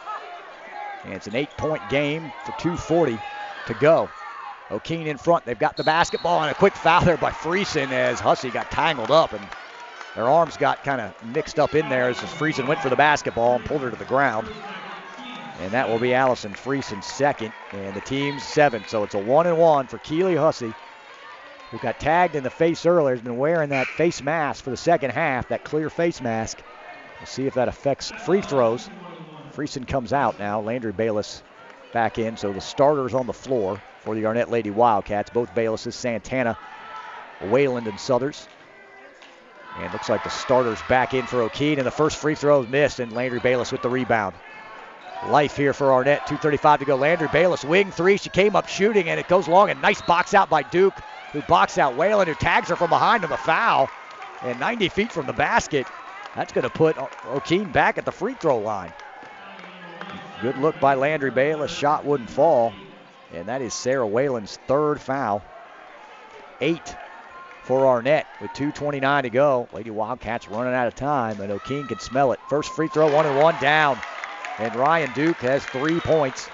And it's an 8-point game for 2:40 to go. O'Keene in front. They've got the basketball, and a quick foul there by Friesen as Hussey got tangled up, and their arms got kind of mixed up in there as Friesen went for the basketball and pulled her to the ground. And that will be Allison Friesen's second, and the team's 7. So it's a 1-and-1 for Keely Hussey, who got tagged in the face earlier. Has been wearing that face mask for the second half, that clear face mask. We'll see if that affects free throws. Friesen comes out now. Landry Bayless back in. So the starters on the floor for the Arnett Lady Wildcats. Both Baylesses, Santana, Wayland, and Southers. And looks like the starters back in for O'Keene. And the first free throw is missed, and Landry Bayless with the rebound. Life here for Arnett. 2:35 to go. Landry Bayless, wing three. She came up shooting, and it goes long. And nice box out by Duke, who boxed out Wayland, who tags her from behind on the foul. And 90 feet from the basket. That's going to put O'Keene back at the free throw line. Good look by Landry Bayless. Shot wouldn't fall. And that is Sarah Wayland's third foul. 8 for Arnett with 2:29 to go. Lady Wildcats running out of time, and O'Keene can smell it. First free throw, 1-and-1 down. And Ryan Duke has 3 points.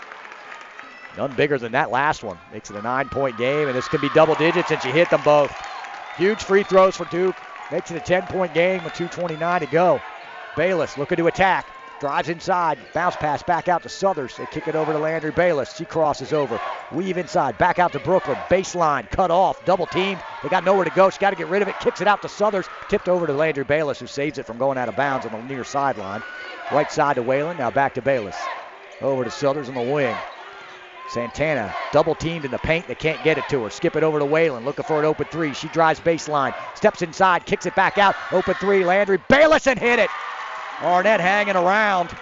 None bigger than that last one. Makes it a 9-point game, and this could be double digits, and she hit them both. Huge free throws for Duke. Makes it a 10-point game with 2:29 to go. Bayless looking to attack. Drives inside. Bounce pass back out to Southers. They kick it over to Landry Bayless. She crosses over. Weave inside. Back out to Brooklyn. Baseline. Cut off. Double teamed. They got nowhere to go. She got to get rid of it. Kicks it out to Southers. Tipped over to Landry Bayless, who saves it from going out of bounds on the near sideline. Right side to Wayland. Now back to Bayless. Over to Southers on the wing. Santana double teamed in the paint. They can't get it to her. Skip it over to Wayland. Looking for an open three. She drives baseline. Steps inside. Kicks it back out. Open three. Landry Bayless and hit it. Arnett hanging around.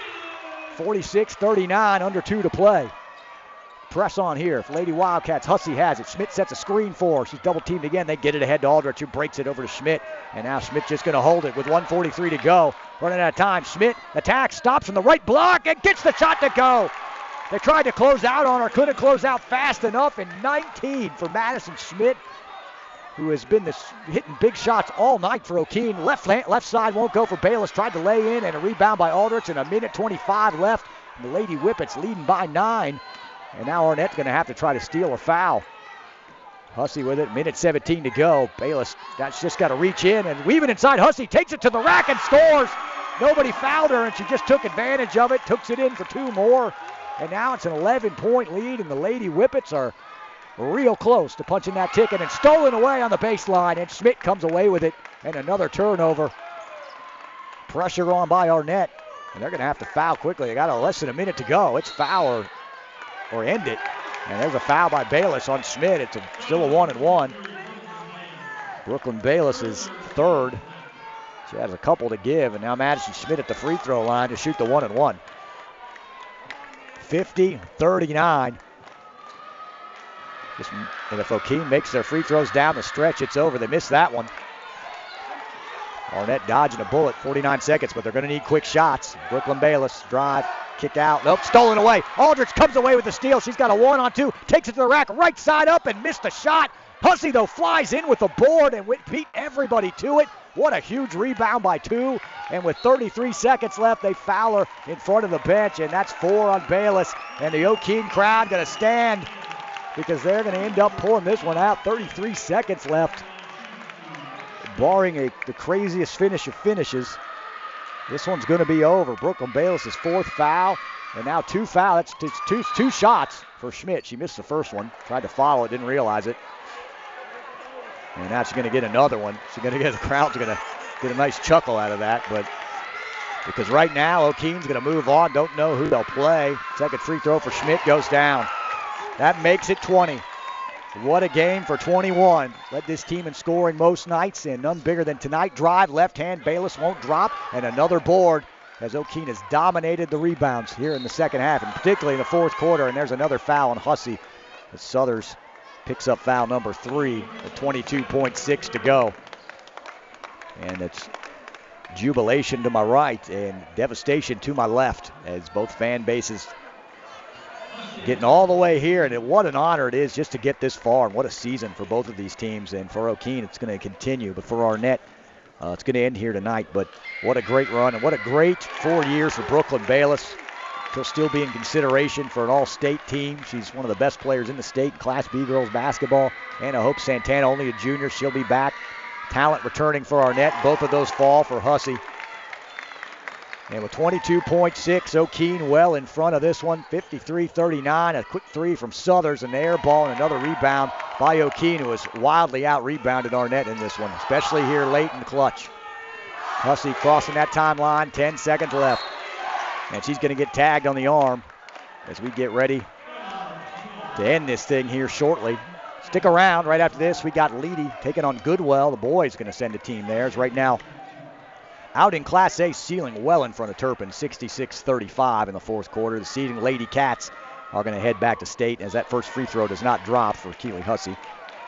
46-39. Under 2 to play. Press on here for Lady Wildcats. Hussey has it. Schmidt sets a screen for her. She's double teamed again. They get it ahead to Aldrich, who breaks it over to Schmidt. And now Schmidt just going to hold it with 1:43 to go. Running out of time. Schmidt attacks. Stops from the right block and gets the shot to go. They tried to close out on her, couldn't close out fast enough, and 19 for Madison Schmidt, who has been hitting big shots all night for O'Keene. Left side won't go for Bayless. Tried to lay in, and a rebound by Aldrich, and 1:25 left. And the Lady Whippets leading by 9. And now Arnett's going to have to try to steal a foul. Hussey with it, 1:17 to go. Bayless just got to reach in and weave it inside. Hussey takes it to the rack and scores. Nobody fouled her, and she just took advantage of it, took it in for 2 more. And now it's an 11-point lead, and the Lady Whippets are real close to punching that ticket, and stolen away on the baseline, and Schmidt comes away with it, and another turnover. Pressure on by Arnett, and they're going to have to foul quickly. They got less than a minute to go. It's foul or end it. And there's a foul by Bayless on Schmidt. It's still a 1-and-1. Brooklyn Bayless is third. She has a couple to give, and now Madison Schmidt at the free throw line to shoot the 1-and-1. 50-39. And if O'Keene makes their free throws down the stretch, it's over. They missed that one. Arnett dodging a bullet, 49 seconds, but they're going to need quick shots. Brooklyn Bayless, drive, kick out. Nope, stolen away. Aldrich comes away with the steal. She's got a 1-on-2, takes it to the rack, right side up, and missed a shot. Hussey, though, flies in with the board and beat everybody to it. What a huge rebound by 2. And with 33 seconds left, they foul her in front of the bench, and that's 4 on Bayless. And the O'Keene crowd going to stand because they're going to end up pulling this one out. 33 seconds left. Barring the craziest finish of finishes, this one's going to be over. Brooklyn Bayless' 4th foul, and now 2 fouls. That's two shots for Schmidt. She missed the first one. Tried to follow it, didn't realize it. And now she's going to get another one. She's going to get, the crowd's going to get a nice chuckle out of that. But because right now O'Keene's going to move on. Don't know who they'll play. Second free throw for Schmidt goes down. That makes it 20. What a game for 21. Led this team in scoring most nights, and none bigger than tonight. Drive, left hand, Bayless won't drop, and another board as O'Keene has dominated the rebounds here in the second half, and particularly in the fourth quarter. And there's another foul on Hussey as Southers picks up foul number 3 with 22.6 to go. And it's jubilation to my right and devastation to my left as both fan bases getting all the way here, and what an honor it is just to get this far, and what a season for both of these teams. And for O'Keene, it's going to continue, but for Arnett, it's going to end here tonight. But what a great run, and what a great 4 years for Brooklyn Bayless. She'll still be in consideration for an all-state team. She's one of the best players in the state in Class B girls basketball. Anna Hope Santana, only a junior. She'll be back. Talent returning for Arnett. Both of those fall for Hussey. And with 22.6, O'Keene well in front of this one, 53-39. A quick three from Southers, an air ball, and another rebound by O'Keene, who has wildly out-rebounded Arnett in this one, especially here late in the clutch. Hussey crossing that timeline, 10 seconds left. And she's going to get tagged on the arm as we get ready to end this thing here shortly. Stick around. Right after this, we got Leedy taking on Goodwell. The boys going to send a team there. As right now, out in Class A, Sealing well in front of Turpin, 66-35 in the fourth quarter. The seeding Lady Cats are going to head back to state as that first free throw does not drop for Keeley Hussey.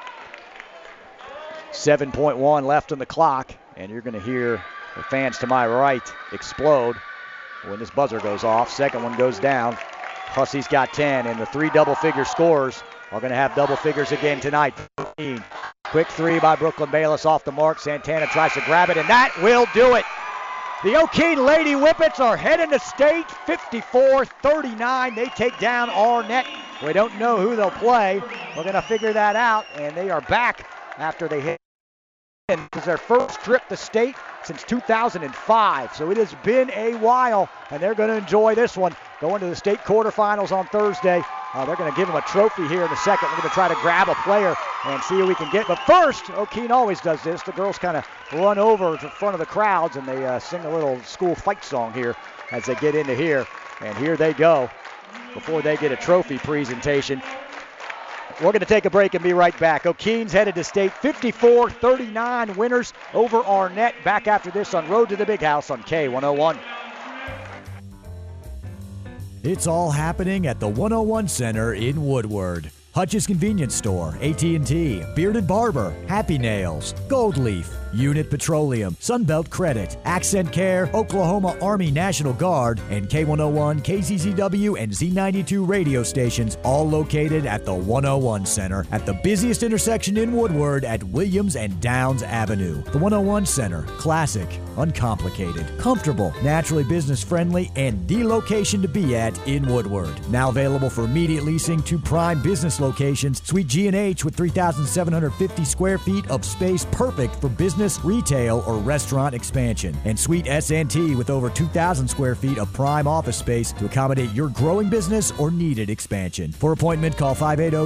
7.1 left on the clock, and you're going to hear the fans to my right explode when this buzzer goes off. Second one goes down. Hussey's got 10, and the three double-figure scorers are going to have double figures again tonight. Quick three by Brooklyn Bayless off the mark. Santana tries to grab it, and that will do it. The O'Keene Lady Whippets are heading to state, 54-39. They take down Arnett. We don't know who they'll play. We're going to figure that out, and they are back after they hit. This is their first trip to state since 2005, so it has been a while, and they're going to enjoy this one. Going to the state quarterfinals on Thursday. They're going to give them a trophy here in a second. We're going to try to grab a player and see who we can get. But first, O'Keene always does this. The girls kind of run over to the front of the crowds, and they sing a little school fight song here as they get into here. And here they go before they get a trophy presentation. We're going to take a break and be right back. O'Keene's headed to state, 54-39 winners over Arnett. Back after this on Road to the Big House on K101. It's all happening at the 101 Center in Woodward. Hutch's Convenience Store, AT&T, Bearded Barber, Happy Nails, Gold Leaf, Unit Petroleum, Sunbelt Credit, Accent Care, Oklahoma Army National Guard, and K101, KZZW, and Z92 radio stations, all located at the 101 Center at the busiest intersection in Woodward at Williams and Downs Avenue. The 101 Center, classic, uncomplicated, comfortable, naturally business-friendly, and the location to be at in Woodward. Now available for immediate leasing to prime business locations, Suite G&H with 3,750 square feet of space perfect for business, retail, or restaurant expansion. And Suite S&T with over 2,000 square feet of prime office space to accommodate your growing business or needed expansion. For appointment, call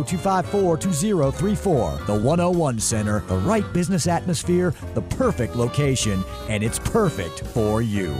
580-254-2034. The 101 Center, the right business atmosphere, the perfect location, and it's perfect for you.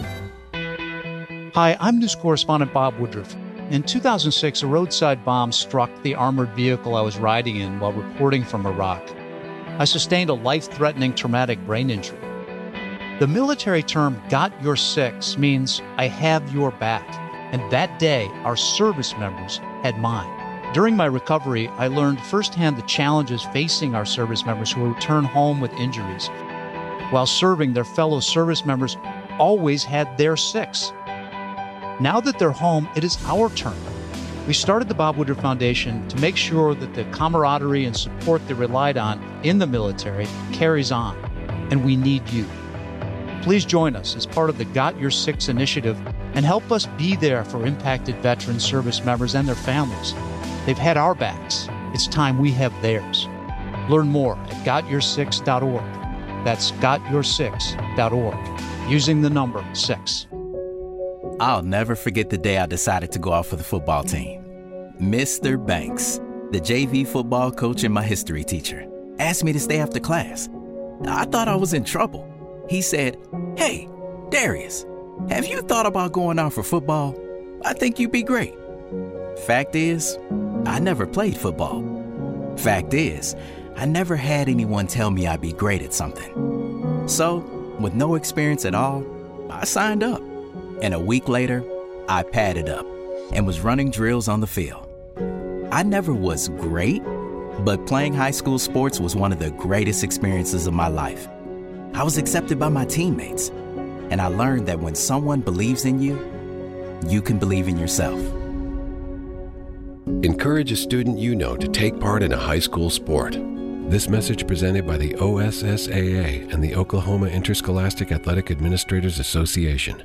Hi, I'm news correspondent Bob Woodruff. In 2006, a roadside bomb struck the armored vehicle I was riding in while reporting from Iraq. I sustained a life-threatening traumatic brain injury. The military term, "got your six," means I have your back. And that day, our service members had mine. During my recovery, I learned firsthand the challenges facing our service members who return home with injuries. While serving, their fellow service members always had their six. Now that they're home, it is our turn. We started the Bob Woodruff Foundation to make sure that the camaraderie and support they relied on in the military carries on, and we need you. Please join us as part of the Got Your Six initiative and help us be there for impacted veteran service members and their families. They've had our backs. It's time we have theirs. Learn more at gotyoursix.org. That's gotyoursix.org, using the number 6. I'll never forget the day I decided to go out for the football team. Mr. Banks, the JV football coach and my history teacher, asked me to stay after class. I thought I was in trouble. He said, "Hey, Darius, have you thought about going out for football? I think you'd be great." Fact is, I never played football. Fact is, I never had anyone tell me I'd be great at something. So, with no experience at all, I signed up. And a week later, I padded up and was running drills on the field. I never was great, but playing high school sports was one of the greatest experiences of my life. I was accepted by my teammates, and I learned that when someone believes in you, you can believe in yourself. Encourage a student you know to take part in a high school sport. This message presented by the OSSAA and the Oklahoma Interscholastic Athletic Administrators Association.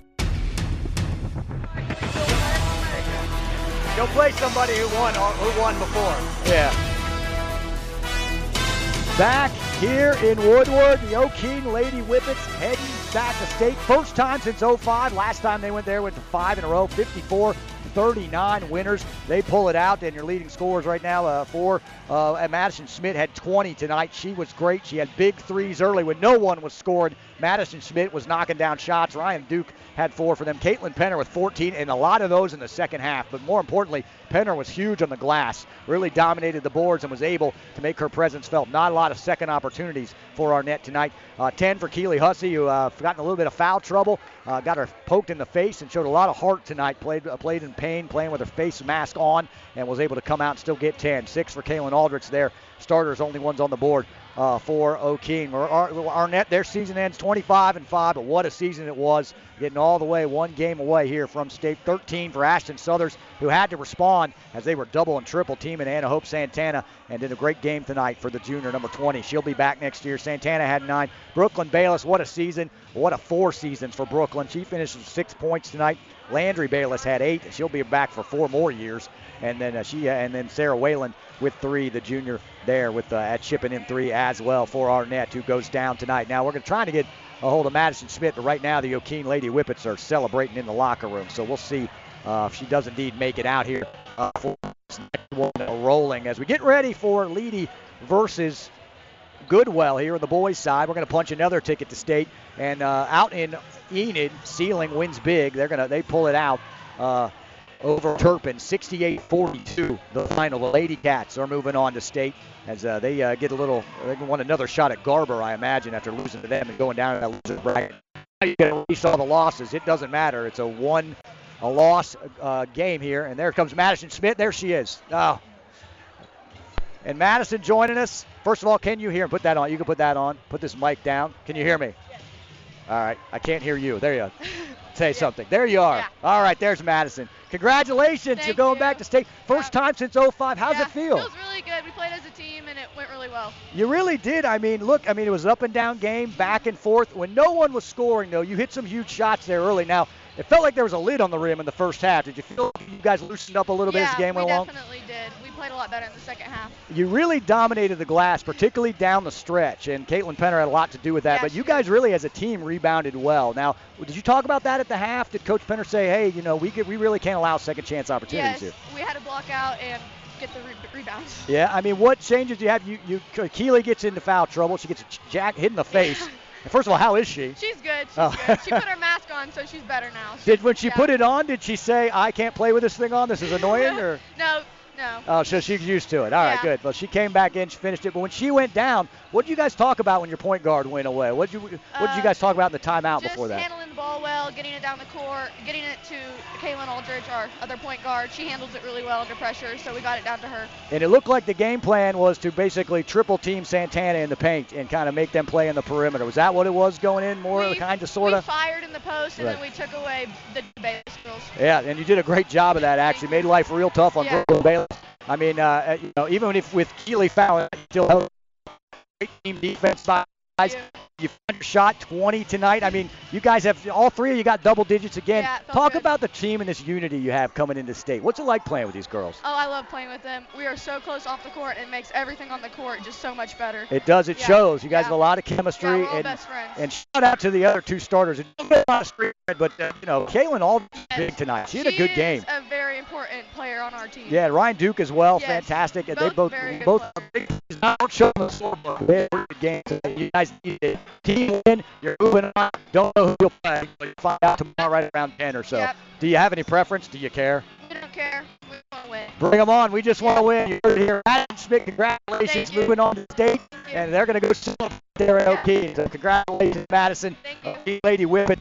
Go play somebody who won before. Yeah. Back here in Woodward, the O'Keene Lady Whippets heading back to state. First time since 05. Last time they went there, went to 5 in a row, 54-39 winners. They pull it out, and your leading scorers right now for Madison Schmidt had 20 tonight. She was great. She had big threes early when no one was scored. Madison Schmidt was knocking down shots. Ryan Duke had 4 for them. Caitlin Penner with 14, and a lot of those in the second half. But more importantly, Penner was huge on the glass, really dominated the boards and was able to make her presence felt. Not a lot of second opportunities for Arnett tonight. 10 for Keely Hussey, who got in a little bit of foul trouble, got her poked in the face and showed a lot of heart tonight. Played in pain, playing with her face mask on, and was able to come out and still get 10. 6 for Kaylin Aldrich there. Starters, only ones on the board for O'Keene. Arnett, their season ends 25-5, but what a season it was, getting all the way one game away here from state. 13 for Ashton Southers, who had to respond as they were double and triple teaming Anna Hope Santana, and did a great game tonight for the junior number 20. She'll be back next year. Santana had 9. Brooklyn Bayless, what a season. What a 4 seasons for Brooklyn. She finished with 6 points tonight. Landry Bayless had 8, and she'll be back for 4 more years. And then then Sarah Whalen with 3, the junior there with at chipping in 3 as well for Arnett, who goes down tonight. Now we're going to try to get a hold of Madison Schmidt, but right now the O'Keene Lady Whippets are celebrating in the locker room. So we'll see if she does indeed make it out here for this next one rolling as we get ready for Leedy versus Goodwell here on the boys' side. We're going to punch another ticket to state, and out in Enid, Sealing wins big. They pull it out over Turpin, 68-42. The final. The Lady Cats are moving on to state as they get they want another shot at Garber, I imagine, after losing to them and going down to that loser bracket. Now you can erase all the losses. It doesn't matter. It's a loss game here, and there comes Madison Schmidt. There she is. Oh. And Madison joining us. First of all, can you hear him? Put that on. You can put that on. Put this mic down. Can you hear me? Yes. All right. I can't hear you. There you are. Say something. There you are. Yeah. All right. There's Madison. Congratulations. You're going back to state. First time since 05. How's it feel? It feels really good. We played as a team, and it went really well. You really did. I mean, look, it was an up-and-down game, back and forth. When no one was scoring, though, you hit some huge shots there early. Now, it felt like there was a lid on the rim in the first half. Did you feel like you guys loosened up a little bit as the game went along? Yeah, we definitely did. We played a lot better in the second half. You really dominated the glass, particularly down the stretch, and Caitlin Penner had a lot to do with that. But you guys really, as a team, rebounded well. Now, did you talk about that at the half? Did Coach Penner say, hey, we really can't allow second chance opportunities here? We had to block out and get the rebounds. Yeah, what changes do you have? Keely gets into foul trouble. She gets hit in the face. First of all, how is she? She's good. Good. She put her mask on, so she's better now. When she put it on, did she say, I can't play with this thing on? This is annoying? Or? No. Oh, so she's used to it. All right, good. Well, she came back in, she finished it. But when she went down, what did you guys talk about when your point guard went away? What did you guys talk about in the timeout before that? Just handling the ball well, getting it down the court, getting it to Kaylin Aldridge, our other point guard. She handles it really well under pressure, so we got it down to her. And it looked like the game plan was to basically triple team Santana in the paint and kind of make them play in the perimeter. Was that what it was going in, sort of? We fired in the post, and then we took away the Bayless girls. Yeah, and you did a great job of that, actually. Made life real tough on Brooklyn Bayless. I mean, even if with Keely fouling, still held great team defense size. You found your shot 20 tonight. I mean, you guys have all 3 of you got double digits again. Yeah, Talk about the team and this unity you have coming into state. What's it like playing with these girls? Oh, I love playing with them. We are so close off the court. It makes everything on the court just so much better. It does. It shows. You guys have a lot of chemistry. Yeah, we're all best friends. And shout out to the other 2 starters. It doesn't get a lot of street cred, but Kaylin Aldridge big tonight. She had a good game. She's a very important player on our team. Yeah, Ryan Duke as well. Yes. Fantastic. Both they both big. Don't show them the scorebook. They had a good game. You guys need it. Team win. You're moving on. Don't know who you'll play, but you'll find out tomorrow right around 10 or so. Yep. Do you have any preference? Do you care? We don't care. We want to win. Bring them on. We just want to win. You heard it here. Madison Schmidt, congratulations. Moving on to state. And they're going to go celebrate there at O'Keene. So congratulations, Madison. Thank you. Lady Whippet,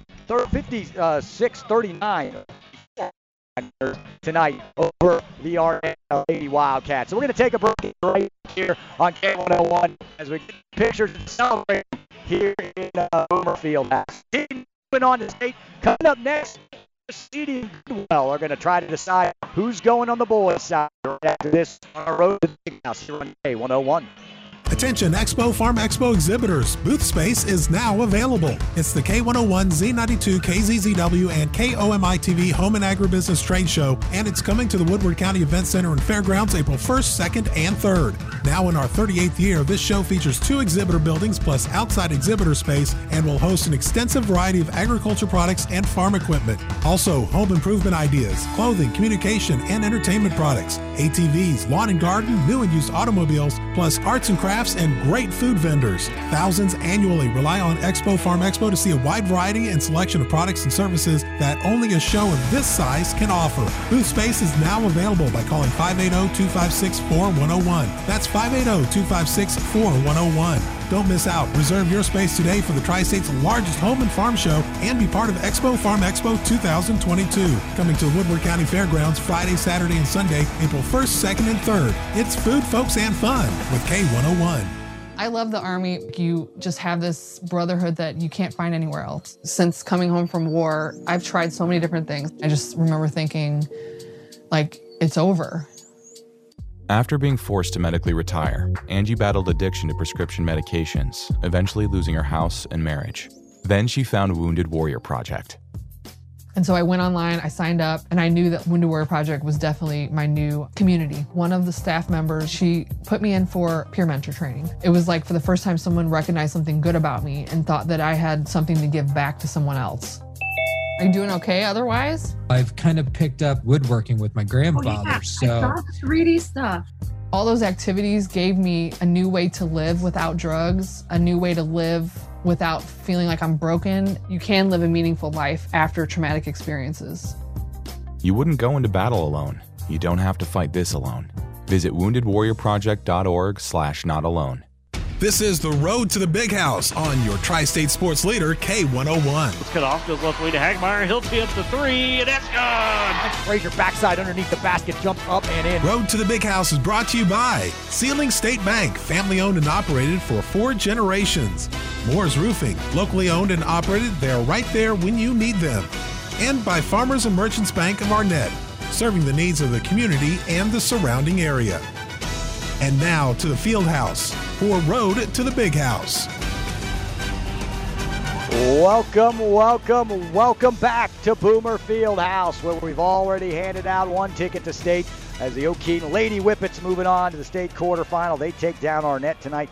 56-39 tonight over the Arnett Lady Wildcats. So we're going to take a break right here on K101 as we get pictures and celebrate here in Boomer Fieldhouse. Moving on to state. Coming up next, City and Goodwell are going to try to decide who's going on the boys' side after this on our road to the big house here on K101. Attention Expo Farm Expo exhibitors. Booth space is now available. It's the K101, Z92, KZZW, and KOMI-TV Home and Agribusiness Trade Show, and it's coming to the Woodward County Event Center and Fairgrounds April 1st, 2nd, and 3rd. Now in our 38th year, this show features 2 exhibitor buildings plus outside exhibitor space and will host an extensive variety of agriculture products and farm equipment. Also, home improvement ideas, clothing, communication, and entertainment products, ATVs, lawn and garden, new and used automobiles, plus arts and crafts and great food vendors. Thousands annually rely on Expo Farm Expo to see a wide variety and selection of products and services that only a show of this size can offer. Booth space is now available by calling 580-256-4101. That's 580-256-4101. Don't miss out. Reserve your space today for the Tri-State's largest home and farm show and be part of Expo Farm Expo 2022. Coming to the Woodward County Fairgrounds Friday, Saturday, and Sunday, April 1st, 2nd, and 3rd. It's food, folks, and fun with K101. I love the Army. You just have this brotherhood that you can't find anywhere else. Since coming home from war, I've tried so many different things. I just remember thinking, like, it's over. After being forced to medically retire, Angie battled addiction to prescription medications, eventually losing her house and marriage. Then she found Wounded Warrior Project. And so I went online, I signed up, and I knew that Wounded Warrior Project was definitely my new community. One of the staff members, she put me in for peer mentor training. It was like for the first time someone recognized something good about me and thought that I had something to give back to someone else. Are you doing okay otherwise? I've kind of picked up woodworking with my grandfather, so... I saw the 3D stuff. All those activities gave me a new way to live without drugs, a new way to live without feeling like I'm broken. You can live a meaningful life after traumatic experiences. You wouldn't go into battle alone. You don't have to fight this alone. Visit woundedwarriorproject.org/notalone. This is the Road to the Big House on your Tri-State Sports leader, K101. Let's cut off, goes left way to Hagmeyer. He'll tee up the 3, and that's good! Frazier backside underneath the basket, jumps up and in. Road to the Big House is brought to you by Sealing State Bank, family owned and operated for 4 generations. Moore's Roofing, locally owned and operated, they're right there when you need them. And by Farmers and Merchants Bank of Arnett, serving the needs of the community and the surrounding area. And now to the Field House for Road to the Big House. Welcome back to Boomer Field House, where we've already handed out 1 ticket to state as the Okeene Lady Whippets moving on to the state quarterfinal. They take down Arnett tonight,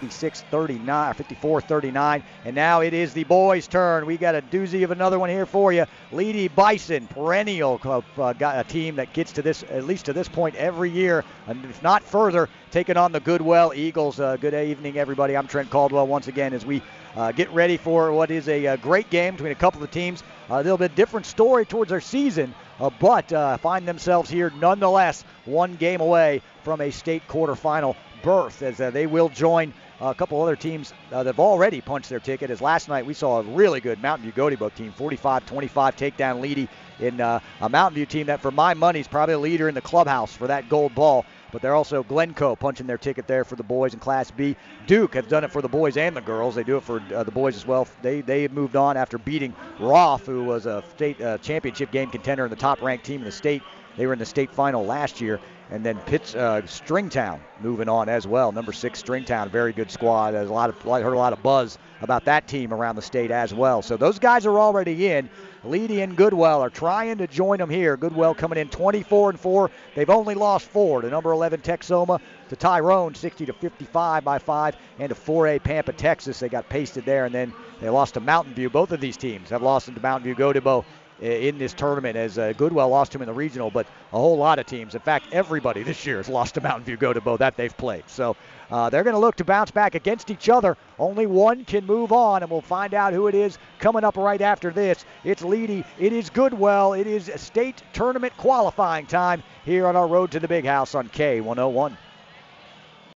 54-39, and now it is the boys' turn. We got a doozy of another one here for you. Lady Bison, perennial got a team that gets to this, at least to this point every year, and if not further, taking on the Goodwell Eagles. Good evening, everybody. I'm Trent Caldwell once again as we get ready for what is a great game between a couple of teams. A little bit different story towards our season, but find themselves here nonetheless 1 game away from a state quarterfinal berth, as they will join a couple other teams that have already punched their ticket. As last night we saw a really good Mountain View Godebo team, 45-25 takedown Leedy in a Mountain View team that for my money is probably a leader in the clubhouse for that gold ball. But they're also Glencoe punching their ticket there for the boys in Class B. Duke has done it for the boys and the girls. They do it for the boys as well. They moved on after beating Roth, who was a state championship game contender and the top-ranked team in the state. They were in the state final last year. And then Stringtown moving on as well. Number 6 Stringtown, very good squad. There's heard a lot of buzz about that team around the state as well. So those guys are already in. Leedy and Goodwell are trying to join them here. Goodwell coming in 24-4. They've only lost 4 to number 11 Texoma, to Tyrone 60-55 by 5, and to 4A Pampa, Texas. They got pasted there, and then they lost to Mountain View. Both of these teams have lost to Mountain View Godebo in this tournament, as Goodwell lost to him in the regional, but a whole lot of teams. In fact, everybody this year has lost to Mountain View Godebo that they've played. So they're going to look to bounce back against each other. Only one can move on, and we'll find out who it is coming up right after this. It's Leedy. It is Goodwell. It is state tournament qualifying time here on our Road to the Big House on K101.